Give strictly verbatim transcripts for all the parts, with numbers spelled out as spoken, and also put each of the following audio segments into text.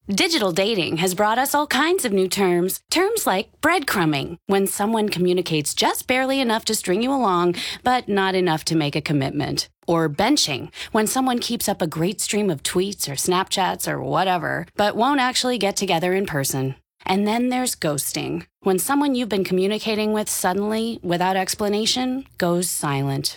Digital dating has brought us all kinds of new terms. Terms like breadcrumbing, when someone communicates just barely enough to string you along, but not enough to make a commitment. Or benching, when someone keeps up a great stream of tweets or Snapchats or whatever, but won't actually get together in person. And then there's ghosting, when someone you've been communicating with suddenly, without explanation, goes silent.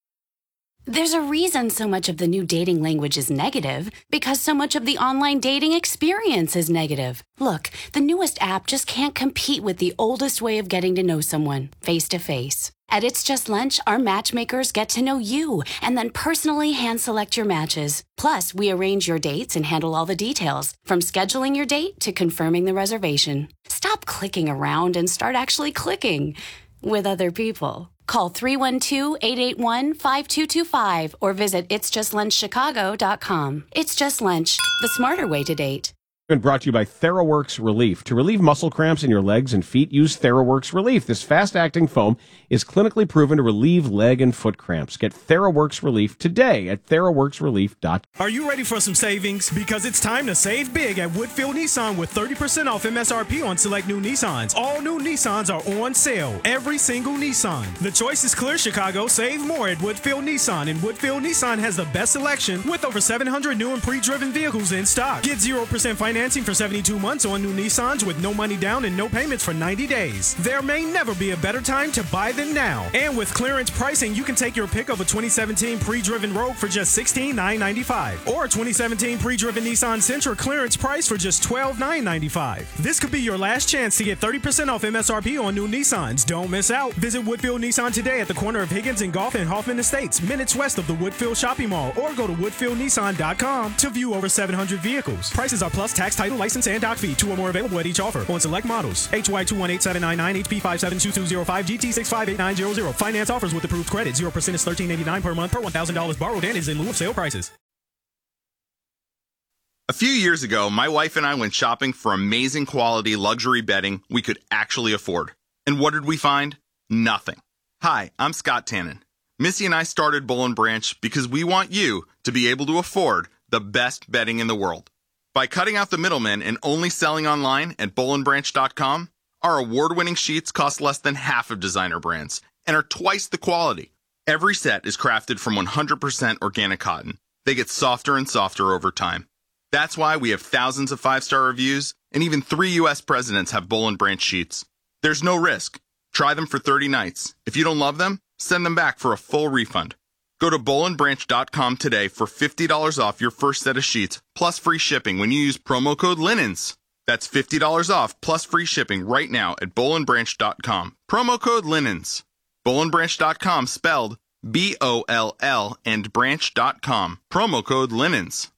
There's a reason so much of the new dating language is negative, because so much of the online dating experience is negative. Look, the newest app just can't compete with the oldest way of getting to know someone, face-to-face. At It's Just Lunch, our matchmakers get to know you and then personally hand-select your matches. Plus, we arrange your dates and handle all the details, from scheduling your date to confirming the reservation. Stop clicking around and start actually clicking with other people. Call three one two, eight eight one, five two two five or visit its just lunch chicago dot com. It's Just Lunch, the smarter way to date. Been brought to you by TheraWorks Relief. To relieve muscle cramps in your legs and feet, use TheraWorks Relief. This fast-acting foam is clinically proven to relieve leg and foot cramps. Get TheraWorks Relief today at theraworks relief dot com. Are you ready for some savings? Because it's time to save big at Woodfield Nissan with thirty percent off M S R P on select new Nissans. All new Nissans are on sale. Every single Nissan. The choice is clear, Chicago. Save more at Woodfield Nissan. And Woodfield Nissan has the best selection with over seven hundred new and pre-driven vehicles in stock. Get zero percent financing for seventy-two months on new Nissans with no money down and no payments for ninety days. There may never be a better time to buy than now. And with clearance pricing, you can take your pick of a twenty seventeen pre-driven Rogue for just sixteen thousand nine hundred ninety-five dollars or a twenty seventeen pre-driven Nissan Sentra clearance price for just twelve thousand nine hundred ninety-five dollars. This could be your last chance to get thirty percent off M S R P on new Nissans. Don't miss out. Visit Woodfield Nissan today at the corner of Higgins and Golf and Hoffman Estates, minutes west of the Woodfield Shopping Mall, or go to woodfield nissan dot com to view over seven hundred vehicles. Prices are plus tax, title, license, and dock fee. Two or more available at each offer on select models. H Y two one eight seven nine nine, H P five seven two two zero five, G T six five eight nine zero zero. Finance offers with approved credit. zero percent is thirteen eighty-nine per month per one thousand dollars borrowed and is in lieu of sale prices. A few years ago, my wife and I went shopping for amazing quality luxury bedding we could actually afford. And what did we find? Nothing. Hi, I'm Scott Tannen. Missy and I started Boll and Branch because we want you to be able to afford the best bedding in the world. By cutting out the middlemen and only selling online at boll and branch dot com, our award-winning sheets cost less than half of designer brands and are twice the quality. Every set is crafted from one hundred percent organic cotton. They get softer and softer over time. That's why we have thousands of five-star reviews, and even three U S presidents have Boll and Branch sheets. There's no risk. Try them for thirty nights. If you don't love them, send them back for a full refund. Go to boll and branch dot com today for fifty dollars off your first set of sheets, plus free shipping when you use promo code LINENS. That's fifty dollars off plus free shipping right now at boll and branch dot com. Promo code LINENS. boll and branch dot com spelled B O L L and branch dot com. Promo code LINENS.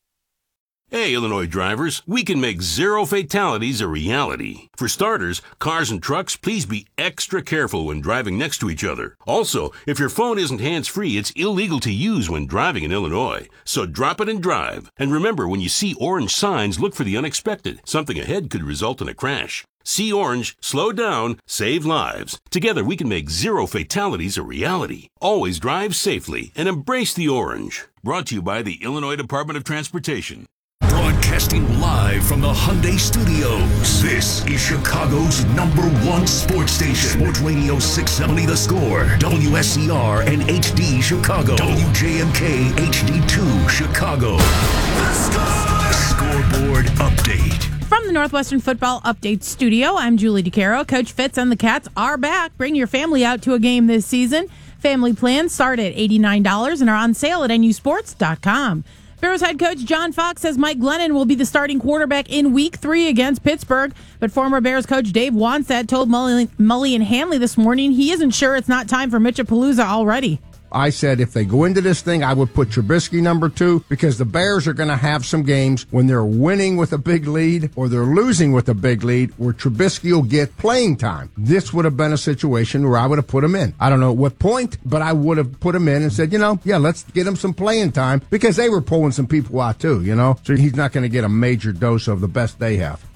Hey, Illinois drivers, we can make zero fatalities a reality. For starters, cars and trucks, please be extra careful when driving next to each other. Also, if your phone isn't hands-free, it's illegal to use when driving in Illinois. So drop it and drive. And remember, when you see orange signs, look for the unexpected. Something ahead could result in a crash. See orange, slow down, save lives. Together, we can make zero fatalities a reality. Always drive safely and embrace the orange. Brought to you by the Illinois Department of Transportation. Broadcasting live from the Hyundai Studios. This is Chicago's number one sports station. Sports Radio six seventy The Score. W S C R and H D Chicago. W J M K H D two Chicago. The Score! Scoreboard update. From the Northwestern Football Update Studio, I'm Julie DeCaro. Coach Fitz and the Cats are back. Bring your family out to a game this season. Family plans start at eighty-nine dollars and are on sale at N U sports dot com. Bears head coach John Fox says Mike Glennon will be the starting quarterback in week three against Pittsburgh. But former Bears coach Dave Wannstedt told Mully, Mully and Hanley this morning he isn't sure it's not time for Mitchapalooza already. I said if they go into this thing, I would put Trubisky number two because the Bears are going to have some games when they're winning with a big lead or they're losing with a big lead where Trubisky will get playing time. This would have been a situation where I would have put him in. I don't know at what point, but I would have put him in and said, you know, yeah, let's get him some playing time because they were pulling some people out too, you know, so he's not going to get a major dose of the best they have.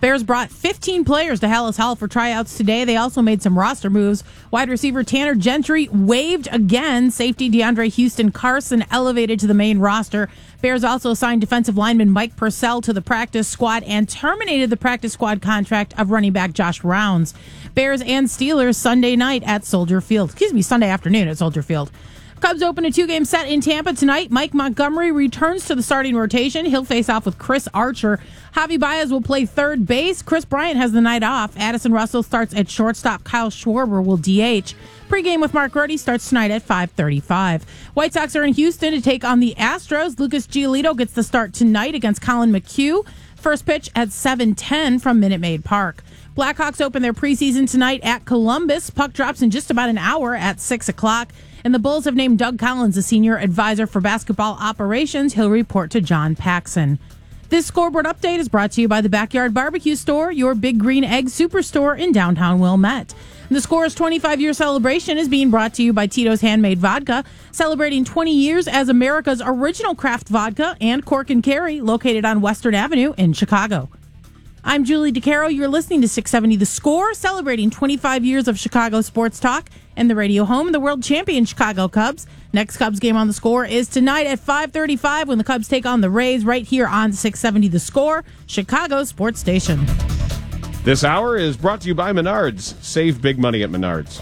Bears brought fifteen players to Hallis Hall for tryouts today. They also made some roster moves. Wide receiver Tanner Gentry waived again. Safety DeAndre Houston Carson elevated to the main roster. Bears also signed defensive lineman Mike Purcell to the practice squad and terminated the practice squad contract of running back Josh Rounds. Bears and Steelers Sunday night at Soldier Field. Excuse me, Sunday afternoon at Soldier Field. Cubs open a two-game set in Tampa tonight. Mike Montgomery returns to the starting rotation. He'll face off with Chris Archer. Javi Baez will play third base. Chris Bryant has the night off. Addison Russell starts at shortstop. Kyle Schwarber will D H. Pre-game with Mark Rohde starts tonight at five thirty-five. White Sox are in Houston to take on the Astros. Lucas Giolito gets the start tonight against Colin McHugh. First pitch at seven ten from Minute Maid Park. Blackhawks open their preseason tonight at Columbus. Puck drops in just about an hour at six o'clock. And the Bulls have named Doug Collins a senior advisor for basketball operations. He'll report to John Paxson. This scoreboard update is brought to you by the Backyard Barbecue Store, your Big Green Egg Superstore in downtown Wilmette. The Score's twenty-five-year celebration is being brought to you by Tito's Handmade Vodka, celebrating twenty years as America's original craft vodka, and Cork and Kerry, located on Western Avenue in Chicago. I'm Julie DeCaro. You're listening to six seventy The Score, celebrating twenty-five years of Chicago sports talk and the radio home of the world champion Chicago Cubs. Next Cubs game on The Score is tonight at five thirty-five when the Cubs take on the Rays right here on six seventy The Score, Chicago sports station. This hour is brought to you by Menards. Save big money at Menards.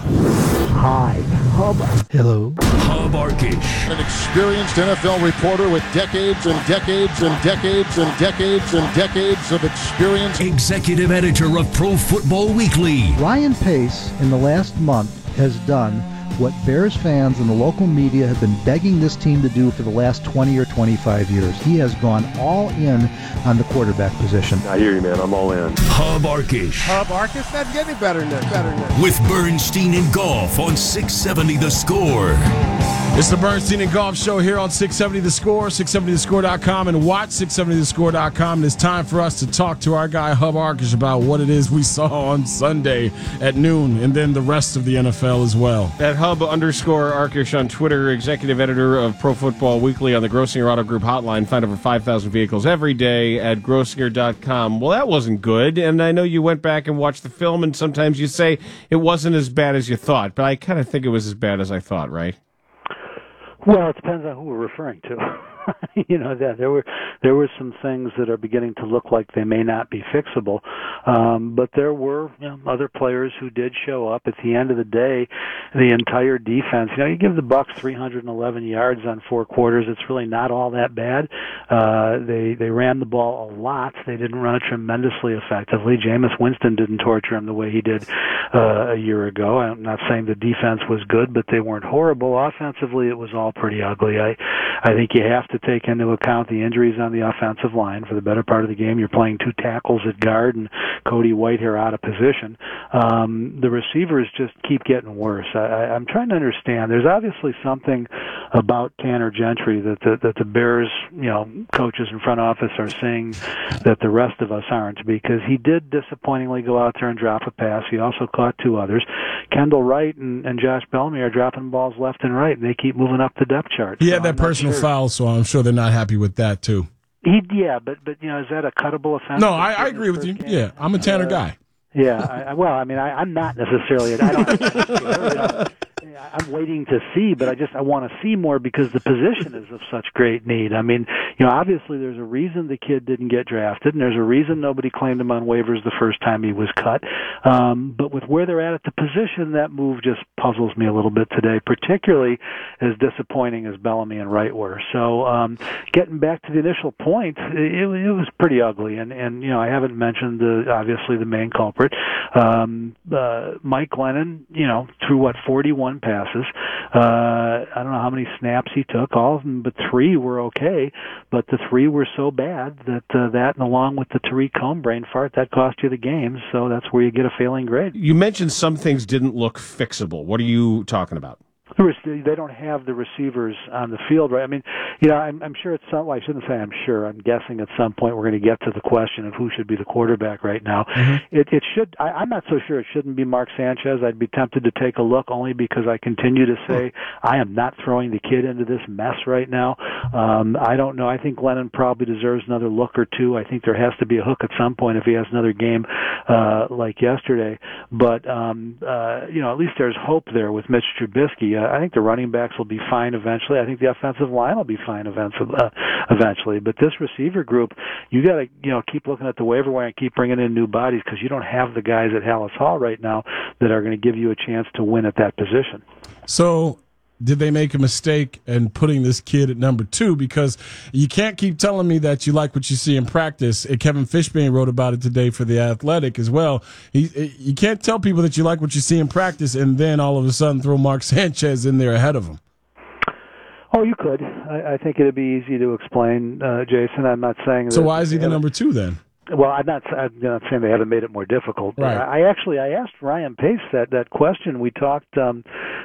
Hi, Hub. Hello. Hub Arkish. An experienced N F L reporter with decades and decades and decades and decades and decades of experience. Executive editor of Pro Football Weekly. Ryan Pace, in the last month, has done what Bears fans and the local media have been begging this team to do for the last twenty or twenty-five years. He has gone all in on the quarterback position. I hear you, man. I'm all in. Hub Arkish. Hub Arkish? That's getting better than that. Better than that. With Bernstein and Golf on six seventy The Score. It's the Bernstein and Golf Show here on six seventy The Score, six seventy the score dot com, and watch six seventy the score dot com. And it's time for us to talk to our guy, Hub Arkish, about what it is we saw on Sunday at noon, and then the rest of the N F L as well. At Hub underscore Arkish on Twitter, executive editor of Pro Football Weekly on the Grossinger Auto Group hotline. Find over five thousand vehicles every day at grossinger dot com. Well, that wasn't good, and I know you went back and watched the film, and sometimes you say it wasn't as bad as you thought, but I kind of think it was as bad as I thought, right? Well, it depends on who we're referring to. you know, that there were there were some things that are beginning to look like they may not be fixable, um, but there were you know, other players who did show up. At the end of the day, the entire defense. You know, you give the Bucs three hundred eleven yards on four quarters. It's really not all that bad. Uh, they they ran the ball a lot. They didn't run it tremendously effectively. Jameis Winston didn't torture him the way he did uh, a year ago. I'm not saying the defense was good, but they weren't horrible. Offensively, it was all pretty ugly. I I think you have to take into account the injuries on the offensive line. For the better part of the game, you're playing two tackles at guard and Cody Whitehair out of position. Um, the receivers just keep getting worse. I, I, I'm trying to understand. There's obviously something about Tanner Gentry that the, that the Bears, you know, coaches and front office are seeing that the rest of us aren't, because he did disappointingly go out there and drop a pass. He also caught two others. Kendall Wright and, and Josh Bellamy are dropping balls left and right, and they keep moving up the depth chart. He so had that I'm not personal sure. foul, so I'm sure they're not happy with that, too. He, yeah, but, but, you know, is that a cuttable offense? No, I, I agree with you. Game? Yeah, I'm a Tanner uh, guy. Yeah, I, I, well, I mean, I, I'm not necessarily. I don't. you know, I'm waiting to see, but I just I want to see more because the position is of such great need. I mean, you know, obviously there's a reason the kid didn't get drafted, and there's a reason nobody claimed him on waivers the first time he was cut. Um, but with where they're at at the position, that move just puzzles me a little bit today, particularly as disappointing as Bellamy and Wright were. So, um, getting back to the initial point, it, it was pretty ugly, and and you know, I haven't mentioned the obviously the main culprit, um, uh, Mike Glennon. You know, threw what forty-one passes. Uh, I don't know how many snaps he took, all of them, but three were okay. But the three were so bad that uh, that, and along with the Tariq Cohen brain fart, that cost you the game. So that's where you get a failing grade. You mentioned some things didn't look fixable. What are you talking about? They don't have the receivers on the field, right? I mean, you know, I'm, I'm sure at some. Well, I shouldn't say I'm sure. I'm guessing at some point we're going to get to the question of who should be the quarterback right now. Mm-hmm. It, it should. I, I'm not so sure it shouldn't be Mark Sanchez. I'd be tempted to take a look, only because I continue to say I am not throwing the kid into this mess right now. Um, I don't know. I think Glennon probably deserves another look or two. I think there has to be a hook at some point if he has another game uh, like yesterday. But um, uh, you know, at least there's hope there with Mitch Trubisky. Uh, I think the running backs will be fine eventually. I think the offensive line will be fine uh, eventually. But this receiver group, you got to you know keep looking at the waiver wire and keep bringing in new bodies, because you don't have the guys at Hallis Hall right now that are going to give you a chance to win at that position. So, did they make a mistake in putting this kid at number two? Because you can't keep telling me that you like what you see in practice. And Kevin Fishbane wrote about it today for The Athletic as well. He, you can't tell people that you like what you see in practice and then all of a sudden throw Mark Sanchez in there ahead of him. Oh, you could. I, I think it'd be easy to explain, uh, Jason. I'm not saying that. So why is he the number two then? Well, I'm not. I'm not saying they haven't made it more difficult. But right. I actually I asked Ryan Pace that that question. We talked. Um,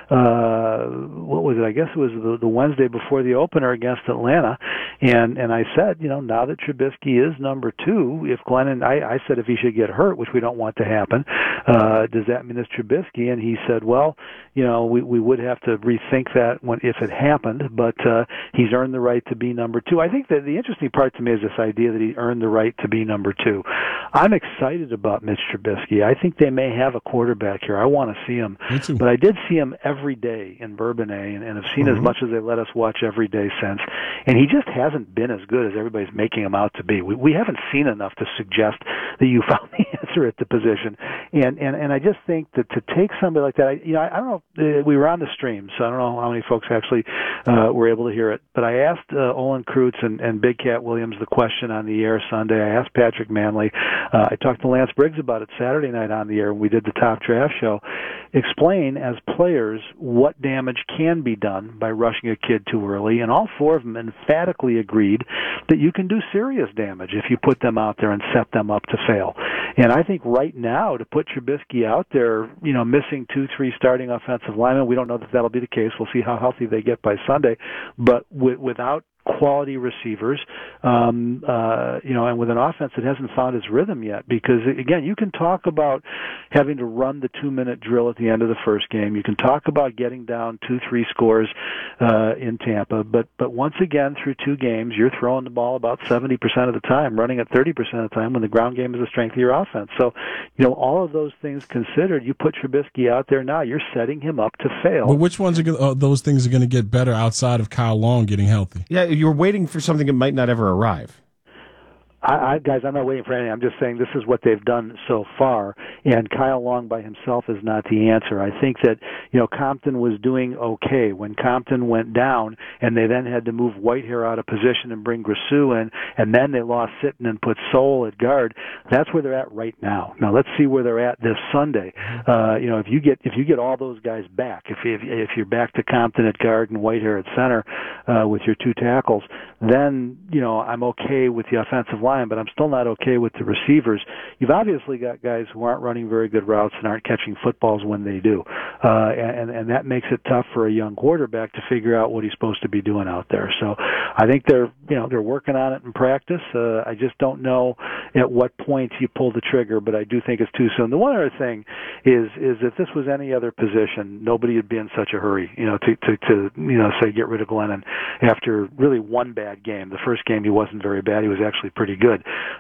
uh, what was it? I guess it was the, the Wednesday before the opener against Atlanta, and and I said, you know, now that Trubisky is number two, if Glennon, I, I said if he should get hurt, which we don't want to happen, uh, does that mean it's Trubisky? And he said, well, you know, we we would have to rethink that when if it happened, but uh, he's earned the right to be number two. I think that the interesting part to me is this idea that he earned the right to be number two. I'm excited about Mitch Trubisky. I think they may have a quarterback here. I want to see him. But I did see him every day in Bourbonnais, and, and have seen mm-hmm. as much as they let us watch every day since. And he just hasn't been as good as everybody's making him out to be. We, we haven't seen enough to suggest that you found the answer at the position. And and, and I just think that to take somebody like that, I, you know, I, I don't know, uh, we were on the stream, so I don't know how many folks actually uh, were able to hear it. But I asked uh, Olin Kreutz and, and Big Cat Williams the question on the air Sunday. I asked Patrick Manley. Uh, I talked to Lance Briggs about it Saturday night on the air when we did the Top Draft Show. Explain as players what damage can be done by rushing a kid too early, and all four of them emphatically agreed that you can do serious damage if you put them out there and set them up to fail. And I think right now to put Trubisky out there, you know, missing two, three starting offensive linemen, we don't know that that'll be the case. We'll see how healthy they get by Sunday, but w- without quality receivers, um, uh, you know, and with an offense that hasn't found its rhythm yet. Because, again, you can talk about having to run the two-minute drill at the end of the first game. You can talk about getting down two, three scores uh, in Tampa. But, but once again, through two games, you're throwing the ball about seventy percent of the time, running at thirty percent of the time when the ground game is the strength of your offense. So, you know, all of those things considered, you put Trubisky out there now, you're setting him up to fail. But which ones are gonna, uh, those things are going to get better outside of Kyle Long getting healthy? Yeah, you're waiting for something that might not ever arrive. I, I, guys, I'm not waiting for anything. I'm just saying this is what they've done so far, and Kyle Long by himself is not the answer. I think that, you know, Compton was doing okay. When Compton went down and they then had to move Whitehair out of position and bring Grisou in, and then they lost Sitton and put Soul at guard, that's where they're at right now. Now, let's see where they're at this Sunday. Uh, you know, if you get if you get all those guys back, if, if, if you're back to Compton at guard and Whitehair at center uh, with your two tackles, then, you know, I'm okay with the offensive line, but I'm still not okay with the receivers. You've obviously got guys who aren't running very good routes and aren't catching footballs when they do. Uh, and, and that makes it tough for a young quarterback to figure out what he's supposed to be doing out there. So I think they're, you know, they're working on it in practice. Uh, I just don't know at what point you pull the trigger, but I do think it's too soon. The one other thing is, is if this was any other position, nobody would be in such a hurry, you know, to, to, to, you know, say get rid of Glennon after really one bad game. The first game he wasn't very bad. He was actually pretty good.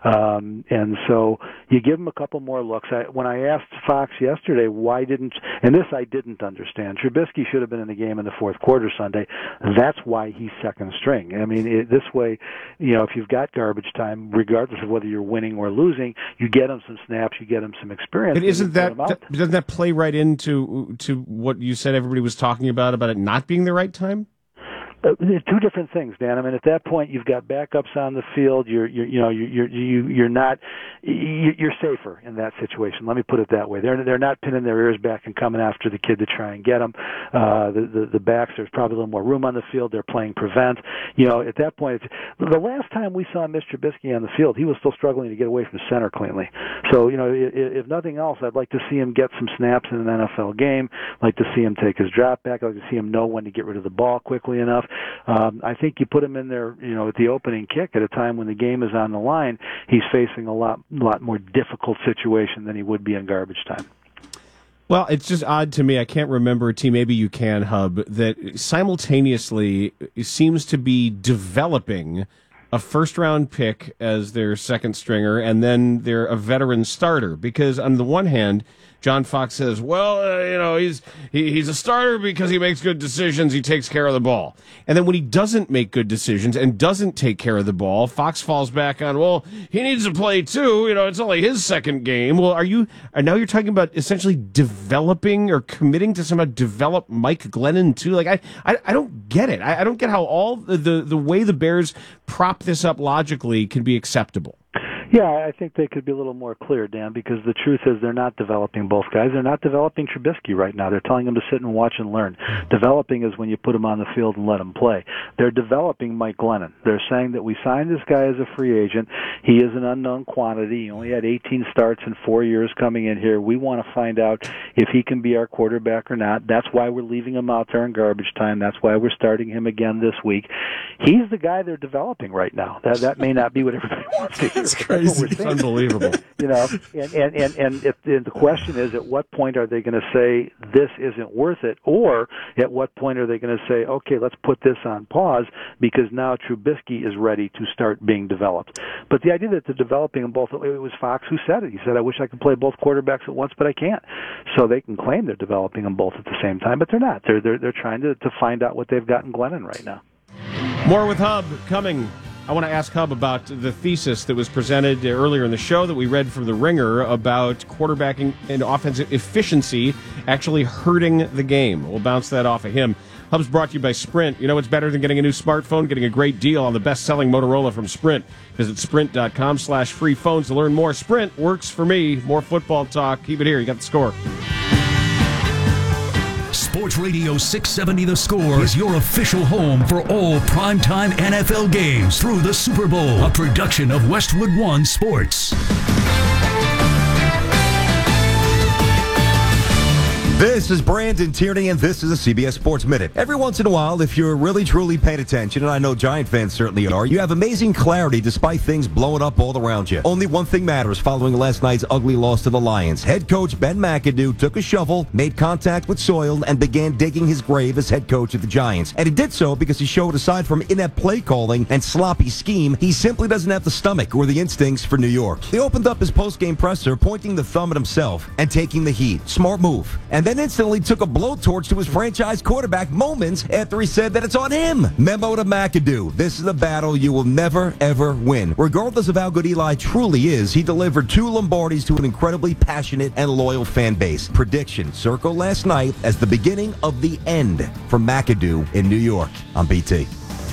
Um, and so you give him a couple more looks. I, when I asked Fox yesterday, why didn't, and this I didn't understand, Trubisky should have been in the game in the fourth quarter Sunday. That's why he's second string. I mean, it, this way, you know, if you've got garbage time, regardless of whether you're winning or losing, you get him some snaps, you get him some experience. But isn't that, doesn't that play right into to what you said everybody was talking about, about it not being the right time? Uh, two different things, Dan. I mean, at that point, you've got backups on the field. You're, you're you know, you're, you're, you're not, you're safer in that situation. Let me put it that way. They're, they're not pinning their ears back and coming after the kid to try and get him. Uh, the, the, the backs, there's probably a little more room on the field. They're playing prevent. You know, at that point, it's, the last time we saw Mister Trubisky on the field, he was still struggling to get away from center cleanly. So, you know, if, if nothing else, I'd like to see him get some snaps in an N F L game. I'd like to see him take his drop back. I'd like to see him know when to get rid of the ball quickly enough. Um, I think you put him in there, you know, at the opening kick at a time when the game is on the line, he's facing a lot, lot more difficult situation than he would be in garbage time. Well, it's just odd to me. I can't remember a team, maybe you can, Hub, that simultaneously seems to be developing a first-round pick as their second stringer, and then they're a veteran starter. Because on the one hand, John Fox says, well, uh, you know, he's he, he's a starter because he makes good decisions, he takes care of the ball. And then when he doesn't make good decisions and doesn't take care of the ball, Fox falls back on, well, he needs to play too. You know, it's only his second game. Well, are you, and now you're talking about essentially developing or committing to somehow develop Mike Glennon too? Like, I, I, I don't get it. I, I don't get how all the, the, the way the Bears prop this up logically can be acceptable. Yeah, I think they could be a little more clear, Dan, because the truth is they're not developing both guys. They're not developing Trubisky right now. They're telling him to sit and watch and learn. Developing is when you put him on the field and let him play. They're developing Mike Glennon. They're saying that we signed this guy as a free agent. He is an unknown quantity. He only had eighteen starts in four years coming in here. We want to find out if he can be our quarterback or not. That's why we're leaving him out there in garbage time. That's why we're starting him again this week. He's the guy they're developing right now. That, that may not be what everybody wants to hear. That's crazy. It's unbelievable. You know, and and and and, if, and the question is, at what point are they going to say this isn't worth it, or at what point are they going to say, okay, let's put this on pause because now Trubisky is ready to start being developed? But the idea that they're developing them both, it was Fox who said it. He said, I wish I could play both quarterbacks at once, but I can't. So they can claim they're developing them both at the same time, but they're not. They're they're they're trying to to find out what they've got in Glennon right now. More with Hub coming. I want to ask Hub about the thesis that was presented earlier in the show that we read from The Ringer about quarterbacking and offensive efficiency actually hurting the game. We'll bounce that off of him. Hub's brought to you by Sprint. You know what's better than getting a new smartphone? Getting a great deal on the best-selling Motorola from Sprint. Visit sprint.com slash free phones to learn more. Sprint works for me. More football talk. Keep it here. You got the score. Sports Radio six seventy The Score is your official home for all primetime N F L games through the Super Bowl, a production of Westwood One Sports. This is Brandon Tierney, and this is a C B S Sports Minute. Every once in a while, if you're really, truly paying attention, and I know Giant fans certainly are, you have amazing clarity despite things blowing up all around you. Only one thing matters following last night's ugly loss to the Lions. Head coach Ben McAdoo took a shovel, made contact with soil, and began digging his grave as head coach of the Giants. And he did so because he showed, aside from inept play calling and sloppy scheme, he simply doesn't have the stomach or the instincts for New York. He opened up his post-game presser, pointing the thumb at himself and taking the heat. Smart move. And then instantly took a blowtorch to his franchise quarterback moments after he said that it's on him. Memo to McAdoo. This is a battle you will never, ever win. Regardless of how good Eli truly is, he delivered two Lombardis to an incredibly passionate and loyal fan base. Prediction: circle last night as the beginning of the end for McAdoo in New York. On B T.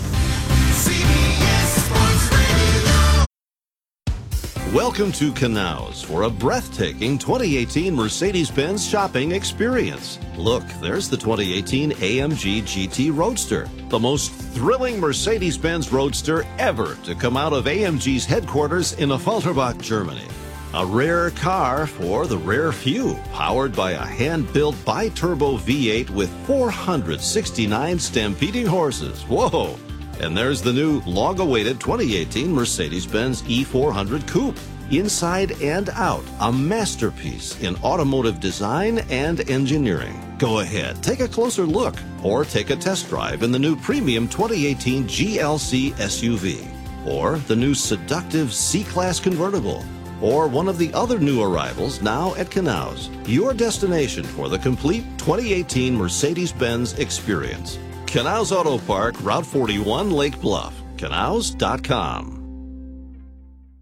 Welcome to Canals for a breathtaking twenty eighteen Mercedes-Benz shopping experience. Look, there's the twenty eighteen A M G G T Roadster, the most thrilling Mercedes-Benz Roadster ever to come out of A M G's headquarters in Affalterbach, Germany. A rare car for the rare few, powered by a hand-built bi-turbo V eight with four hundred sixty-nine stampeding horses. Whoa! And there's the new, long-awaited twenty eighteen Mercedes-Benz E four hundred Coupe. Inside and out, a masterpiece in automotive design and engineering. Go ahead, take a closer look, or take a test drive in the new premium twenty eighteen G L C S U V, or the new seductive C-Class convertible, or one of the other new arrivals now at Canals, your destination for the complete twenty eighteen Mercedes-Benz experience. Canals Auto Park, Route forty-one, Lake Bluff. Canals dot com.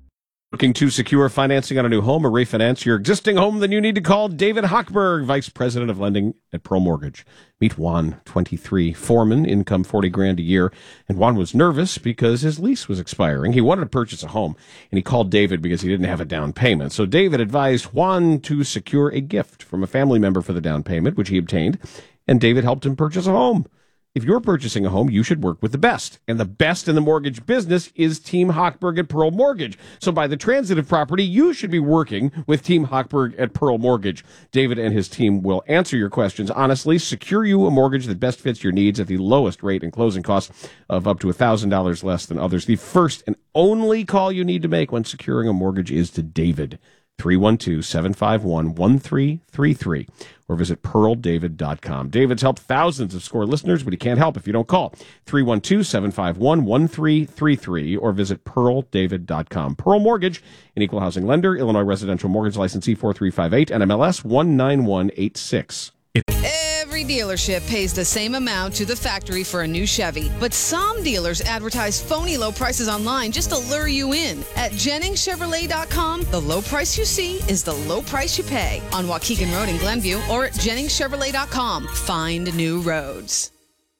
Looking to secure financing on a new home or refinance your existing home? Then you need to call David Hochberg, Vice President of Lending at Pearl Mortgage. Meet Juan, twenty-three, foreman, income forty grand a year. And Juan was nervous because his lease was expiring. He wanted to purchase a home, and he called David because he didn't have a down payment. So David advised Juan to secure a gift from a family member for the down payment, which he obtained, and David helped him purchase a home. If you're purchasing a home, you should work with the best. And the best in the mortgage business is Team Hochberg at Pearl Mortgage. So by the transitive property, you should be working with Team Hochberg at Pearl Mortgage. David and his team will answer your questions honestly, secure you a mortgage that best fits your needs at the lowest rate and closing costs of up to one thousand dollars less than others. The first and only call you need to make when securing a mortgage is to David. three one two, seven five one, one three three three, or visit pearl david dot com. David's helped thousands of SCORE listeners, but he can't help if you don't call. three one two, seven five one, one three three three, or visit pearl david dot com. Pearl Mortgage, an equal housing lender, Illinois Residential Mortgage Licensee four three five eight, N M L S one nine one eight six. Every dealership pays the same amount to the factory for a new Chevy, but some dealers advertise phony low prices online just to lure you in. At Jennings Chevrolet dot com, the low price you see is the low price you pay. On Waukegan Road in Glenview or at Jennings Chevrolet dot com. Find new roads.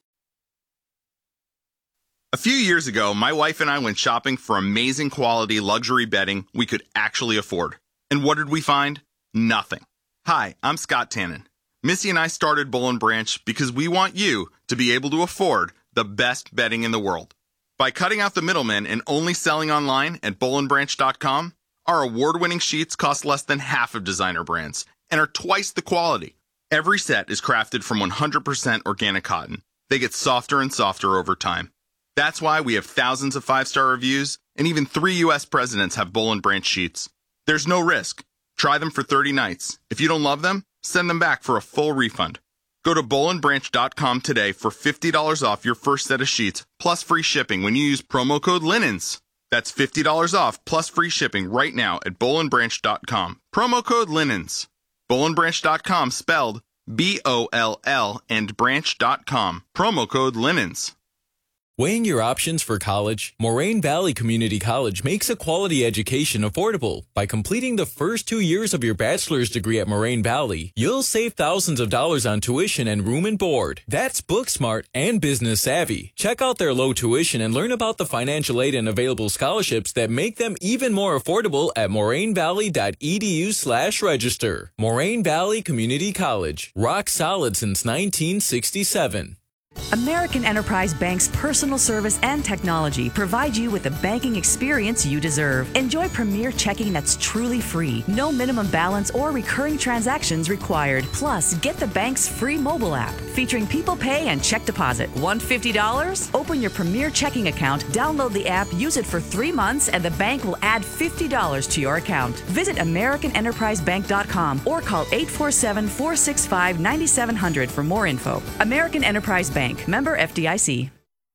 A few years ago, my wife and I went shopping for amazing quality luxury bedding we could actually afford. And what did we find? Nothing. Hi, I'm Scott Tannen. Missy and I started Boll and Branch because we want you to be able to afford the best bedding in the world. By cutting out the middlemen and only selling online at boll and branch dot com, our award-winning sheets cost less than half of designer brands and are twice the quality. Every set is crafted from one hundred percent organic cotton. They get softer and softer over time. That's why we have thousands of five-star reviews, and even three U S presidents have Boll and Branch sheets. There's no risk. Try them for thirty nights. If you don't love them, send them back for a full refund. Go to boll and branch dot com today for fifty dollars off your first set of sheets, plus free shipping when you use promo code LINENS. That's fifty dollars off, plus free shipping right now at boll and branch dot com. Promo code LINENS. boll and branch dot com spelled B O L L and branch dot com. Promo code LINENS. Weighing your options for college, Moraine Valley Community College makes a quality education affordable. By completing the first two years of your bachelor's degree at Moraine Valley, you'll save thousands of dollars on tuition and room and board. That's book smart and business savvy. Check out their low tuition and learn about the financial aid and available scholarships that make them even more affordable at moraine valley dot e d u slash register. Moraine Valley Community College. Rock solid since nineteen sixty-seven. American Enterprise Bank's personal service and technology provide you with the banking experience you deserve. Enjoy premier checking that's truly free. No minimum balance or recurring transactions required. Plus, get the bank's free mobile app featuring People Pay and check deposit. Want fifty dollars? Open your premier checking account, download the app, use it for three months, and the bank will add fifty dollars to your account. Visit american enterprise bank dot com or call eight four seven, four six five, nine seven zero zero for more info. American Enterprise Bank. Member F D I C.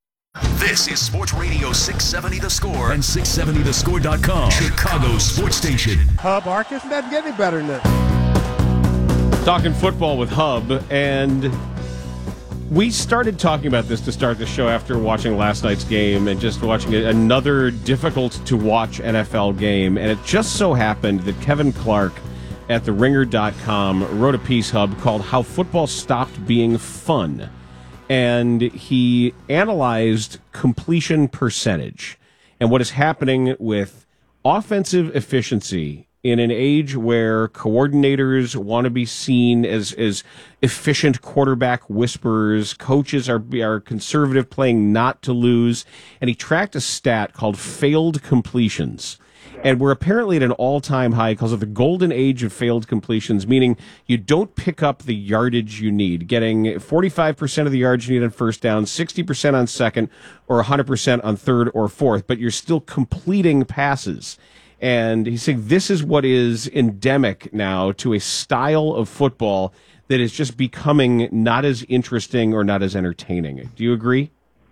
This is Sports Radio six seventy The Score and six seventy the score dot com, Chicago's sports station. Hub Arcus doesn't get any better than this. Talking football with Hub, and we started talking about this to start the show after watching last night's game and just watching another difficult-to-watch N F L game, and it just so happened that Kevin Clark at the ringer dot com wrote a piece, Hub, called How Football Stopped Being Fun. And he analyzed completion percentage and what is happening with offensive efficiency in an age where coordinators want to be seen as, as efficient quarterback whisperers. Coaches are, are conservative, playing not to lose. And he tracked a stat called failed completions. And we're apparently at an all-time high because of the golden age of failed completions, meaning you don't pick up the yardage you need, getting forty-five percent of the yards you need on first down, sixty percent on second, or one hundred percent on third or fourth, but you're still completing passes. And he's saying this is what is endemic now to a style of football that is just becoming not as interesting or not as entertaining. Do you agree?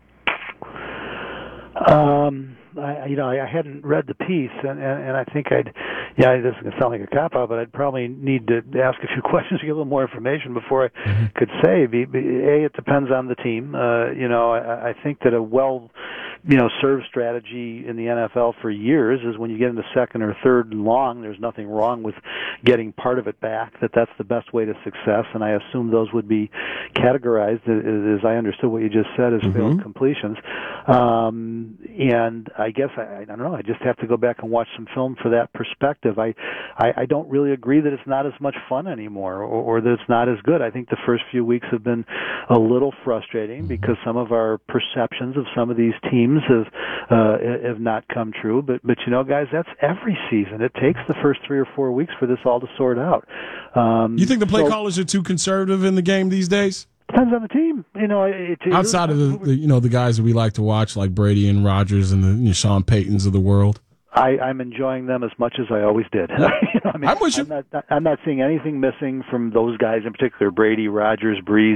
Um... I, you know, I hadn't read the piece, and, and, and I think I'd, yeah, this is going to sound like a cop-out, but I'd probably need to ask a few questions to get a little more information before I mm-hmm. could say. B, B, A, it depends on the team. Uh, you know, I, I think that a well you know, serve strategy in the N F L for years is when you get into second or third and long, there's nothing wrong with getting part of it back, that that's the best way to success, and I assume those would be categorized, as I understood what you just said, as mm-hmm. failed completions. Um, and I guess, I, I don't know, I just have to go back and watch some film for that perspective. I, I, I don't really agree that it's not as much fun anymore, or, or that it's not as good. I think the first few weeks have been a little frustrating because some of our perceptions of some of these teams have uh, have not come true. But, but you know, guys, that's every season. It takes the first three or four weeks for this all to sort out. Um, you think the play so, callers are too conservative in the game these days? Depends on the team, you know. It, it, Outside of the, the, you know, the guys that we like to watch, like Brady and Rodgers and the you know, Sean Paytons of the world. I, I'm enjoying them as much as I always did. you know, I mean, I'm with you. I'm not, I'm not seeing anything missing from those guys in particular, Brady, Rodgers, Breeze.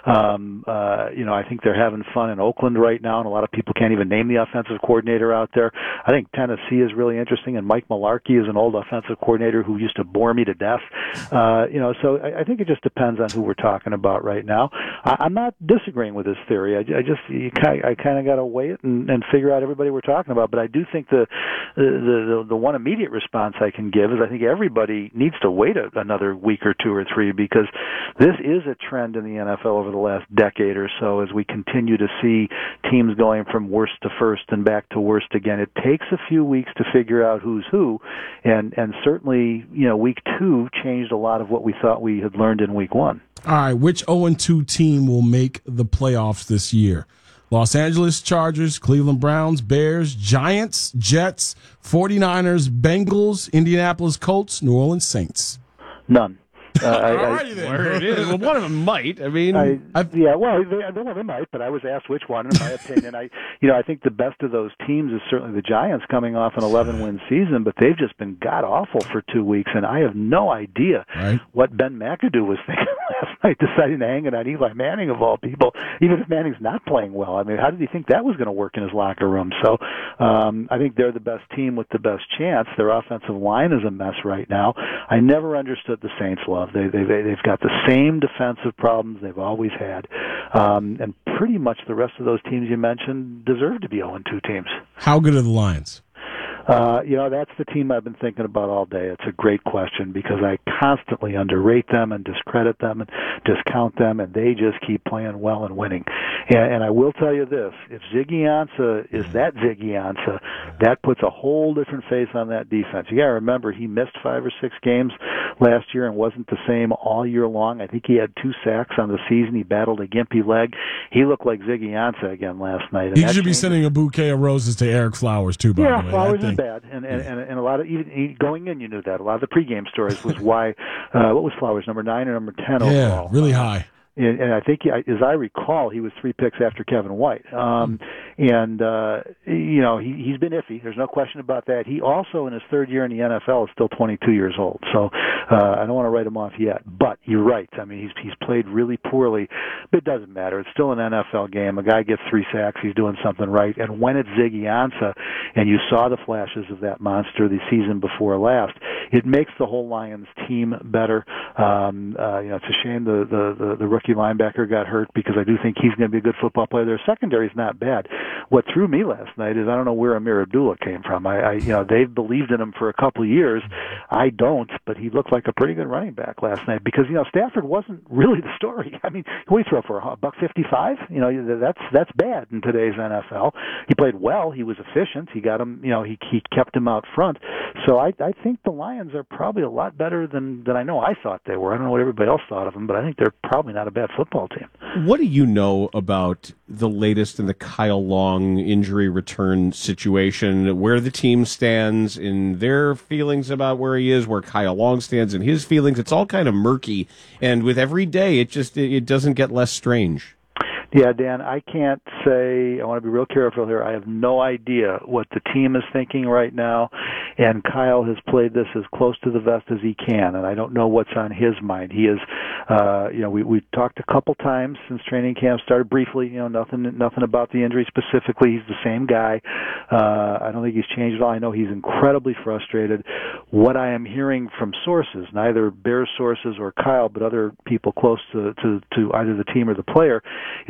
Um, uh, you know, I think they're having fun in Oakland right now, and a lot of people can't even name the offensive coordinator out there. I think Tennessee is really interesting, and Mike Mularkey is an old offensive coordinator who used to bore me to death. Uh, you know, so I, I think it just depends on who we're talking about right now. I, I'm not disagreeing with this theory. I, I just, you kind, I kind of got to weigh it and, and figure out everybody we're talking about. But I do think the The, the the one immediate response I can give is I think everybody needs to wait a, another week or two or three, because this is a trend in the N F L over the last decade or so as we continue to see teams going from worst to first and back to worst again. It takes a few weeks to figure out who's who, and, and certainly, you know, week two changed a lot of what we thought we had learned in week one. All right, which oh and two team will make the playoffs this year? Los Angeles Chargers, Cleveland Browns, Bears, Giants, Jets, forty-niners, Bengals, Indianapolis Colts, New Orleans Saints. None. Uh, I, All right, then. Where it is. Well, one of them might. I mean, I, yeah. Well, they, one of them might, but I was asked which one. In my opinion, I, you know, I think the best of those teams is certainly the Giants, coming off an eleven-win season, but they've just been god awful for two weeks, and I have no idea right. what Ben McAdoo was thinking last night, deciding to hang it on Eli Manning of all people, even if Manning's not playing well. I mean, how did he think that was going to work in his locker room? So, um, I think they're the best team with the best chance. Their offensive line is a mess right now. I never understood the Saints' love. They, they, they've got the same defensive problems they've always had. Um, and pretty much the rest of those teams you mentioned deserve to be oh and two teams. How good are the Lions? Uh, you know, that's the team I've been thinking about all day. It's a great question because I constantly underrate them and discredit them and discount them, and they just keep playing well and winning. And, and I will tell you this, if Ziggy Ansah is that Ziggy Ansah, that puts a whole different face on that defense. You got to remember, he missed five or six games last year and wasn't the same all year long. I think he had two sacks on the season. He battled a gimpy leg. He looked like Ziggy Ansah again last night. And he should be sending a bouquet of roses to Eric Flowers, too, by yeah, the way. Flowers is bad. And, and, and, and a lot of, even going in, you knew that. A lot of the pregame stories was why, uh, what was Flowers, number nine or number ten overall? Yeah, really high. And, and I think, he, as I recall, he was three picks after Kevin White. Um, and, uh, you know, he, he's been iffy. There's no question about that. He also, in his third year in the N F L, is still twenty-two years old. So uh, I don't want to write him off yet. But you're right. I mean, he's he's played really poorly. But it doesn't matter. It's still an N F L game. A guy gets three sacks. He's doing something right. And when it's Ziggy Ansah, and you saw the flashes of that monster the season before last, it makes the whole Lions team better. Um, uh, you know, it's a shame the, the, the, the rookie linebacker got hurt because I do think he's going to be a good football player. Their secondary is not bad. What threw me last night is I don't know where Amir Abdullah came from. I, I you know, they've believed in him for a couple of years. I don't, but he looked like a pretty good running back last night because, you know, Stafford wasn't really the story. I mean, we throw for a buck fifty-five. You know, that's that's bad in today's N F L. He played well. He was efficient. He got him. You know, he he kept him out front. So I I think the Lions are probably a lot better than than I know I thought they were. I don't know what everybody else thought of them, but I think they're probably not a bad football team. What do you know about the latest in the Kyle Long injury return situation, where the team stands in their feelings about where he is, where Kyle Long stands in his feelings? It's all kind of murky, and with every day, it just it doesn't get less strange. Yeah, Dan, I can't say, I want to be real careful here. I have no idea what the team is thinking right now, and Kyle has played this as close to the vest as he can, and I don't know what's on his mind. He is, uh, you know, we, we talked a couple times since training camp started briefly, you know, nothing nothing about the injury specifically. He's the same guy. Uh, I don't think he's changed at all. I know he's incredibly frustrated. What I am hearing from sources, neither Bears sources or Kyle, but other people close to, to, to either the team or the player, is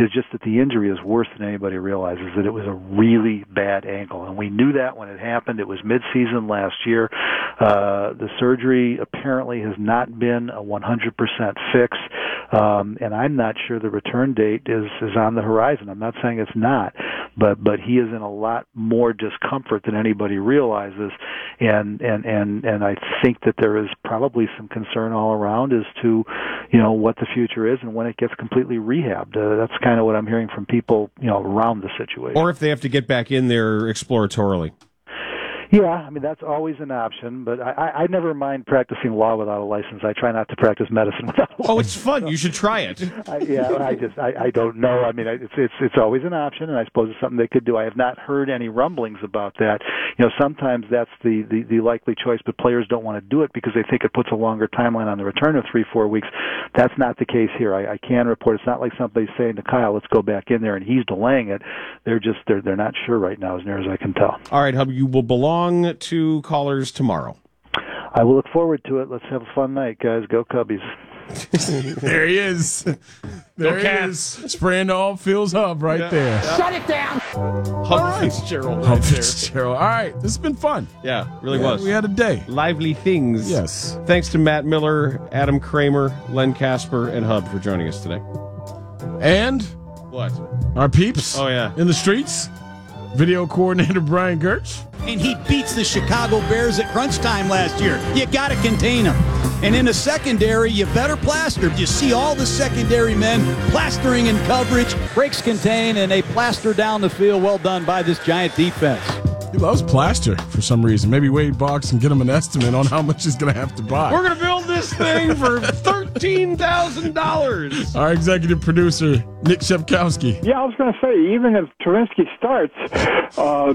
is just that the injury is worse than anybody realizes, that it was a really bad ankle. And we knew that when it happened. It was mid-season last year. Uh, the surgery apparently has not been a one hundred percent fix. Um, and I'm not sure the return date is, is on the horizon. I'm not saying it's not, but, but he is in a lot more discomfort than anybody realizes. And, and, and, and I think that there is probably some concern all around as to, you know, what the future is and when it gets completely rehabbed. Uh, that's kind of what I'm hearing from people, you know, around the situation. Or if they have to get back in there exploratorily. Yeah, I mean, that's always an option, but I, I, I never mind practicing law without a license. I try not to practice medicine without a license. Oh, it's fun. You should try it. I, yeah, I just, I, I don't know. I mean, it's, it's, it's always an option, and I suppose it's something they could do. I have not heard any rumblings about that. You know, sometimes that's the, the, the likely choice, but players don't want to do it because they think it puts a longer timeline on the return of three, four weeks. That's not the case here. I, I can report it's not like somebody's saying to Kyle, let's go back in there, and he's delaying it. They're just, they're, they're not sure right now, as near as I can tell. All right, Hub, you will belong to callers tomorrow. I will look forward to it. Let's have a fun night, guys. Go Cubbies. There he is. There he is. Spraying all Phil's Hub right Yeah. there. Yeah. Shut it down. Hub Fitzgerald right Hub there. Fitzgerald. All right, this has been fun. Yeah, really Yeah, was. we had a day. Lively things. Yes. Thanks to Matt Miller, Adam Kramer, Len Casper, and Hub for joining us today. And What? our peeps Oh, yeah. in the streets, video coordinator Brian Gertz. And he beats the Chicago Bears at crunch time last year. You got to contain him. And in the secondary, you better plaster. You see all the secondary men plastering in coverage. Breaks contain, and they plaster down the field. Well done by this Giant defense. He loves plaster for some reason. Maybe Wade Boggs can get him an estimate on how much he's going to have to buy. We're going to build this thing for thirteen thousand dollars. Our executive producer, Nick Shepkowski. Yeah, I was going to say, even if Trubinsky starts, uh...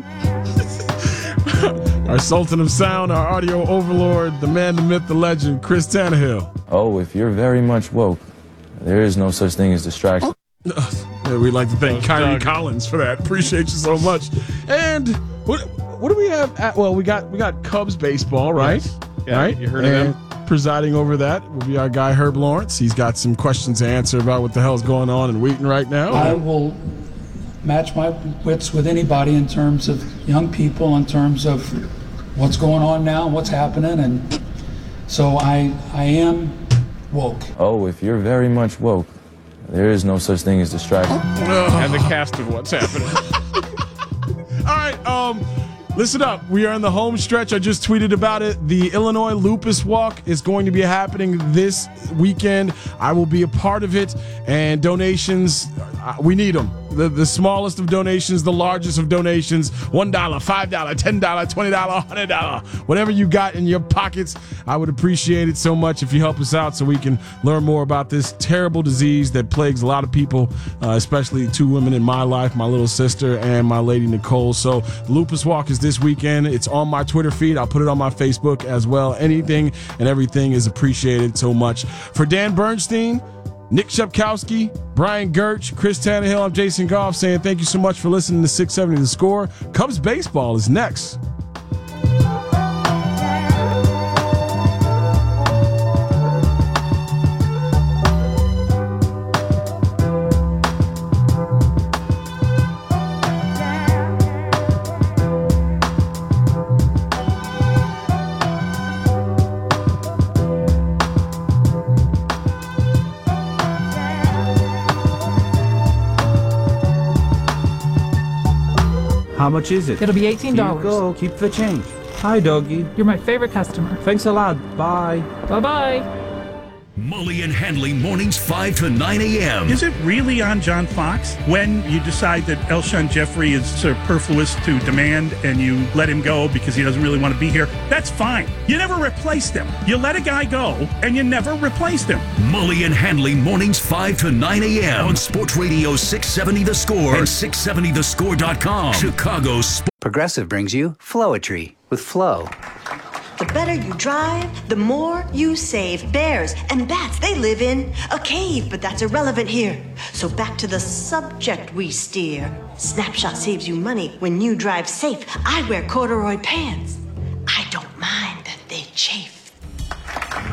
our Sultan of Sound, our audio overlord, the man, the myth, the legend, Chris Tannehill. Oh, if you're very much woke, there is no such thing as distraction. Yeah, we'd like to thank Kyrie Collins for that. Appreciate you so much. And what what do we have? At, well, we got we got Cubs baseball, right? Yes. Yeah, right. you heard and of them. Presiding over that will be our guy Herb Lawrence. He's got some questions to answer about what the hell's going on in Wheaton right now. I will match my wits with anybody in terms of young people, in terms of what's going on now and what's happening, and so I I am woke. Oh, if you're very much woke, there is no such thing as distraction. And the cast of what's happening. All right, um, listen up. We are in the home stretch. I just tweeted about it. The Illinois Lupus Walk is going to be happening this weekend. I will be a part of it, and donations, uh, we need them. The, the smallest of donations, the largest of donations, one dollar, five dollars, ten dollars, twenty dollars, one hundred dollars. Whatever you got in your pockets, I would appreciate it so much if you help us out so we can learn more about this terrible disease that plagues a lot of people, uh, especially two women in my life, my little sister and my lady Nicole. So the Lupus Walk is this weekend. It's on my Twitter feed. I'll put it on my Facebook as well. Anything and everything is appreciated so much. For Dan Bernstein, Nick Shepkowski, Brian Gertz, Chris Tannehill, I'm Jason Goff saying thank you so much for listening to six seventy The Score. Cubs baseball is next. How much is it? It'll be eighteen dollars. Here you go. Keep the change. Hi, doggy. You're my favorite customer. Thanks a lot. Bye. Bye-bye. Mully and Hanley mornings five to nine a.m. Is it really on John Fox when you decide that Elshon Jeffrey is superfluous to demand and you let him go because he doesn't really want to be here? That's fine. You never replaced him. You let a guy go and you never replaced him. Mully and Hanley mornings five to nine a.m. on Sports Radio six seventy The Score and six seventy the score dot com. Chicago's Sports. Progressive brings you Flowetry with Flow. The better you drive, the more you save. Bears and bats, they live in a cave, but that's irrelevant here. So back to the subject we steer. Snapshot saves you money when you drive safe. I wear corduroy pants. I don't mind that they chafe.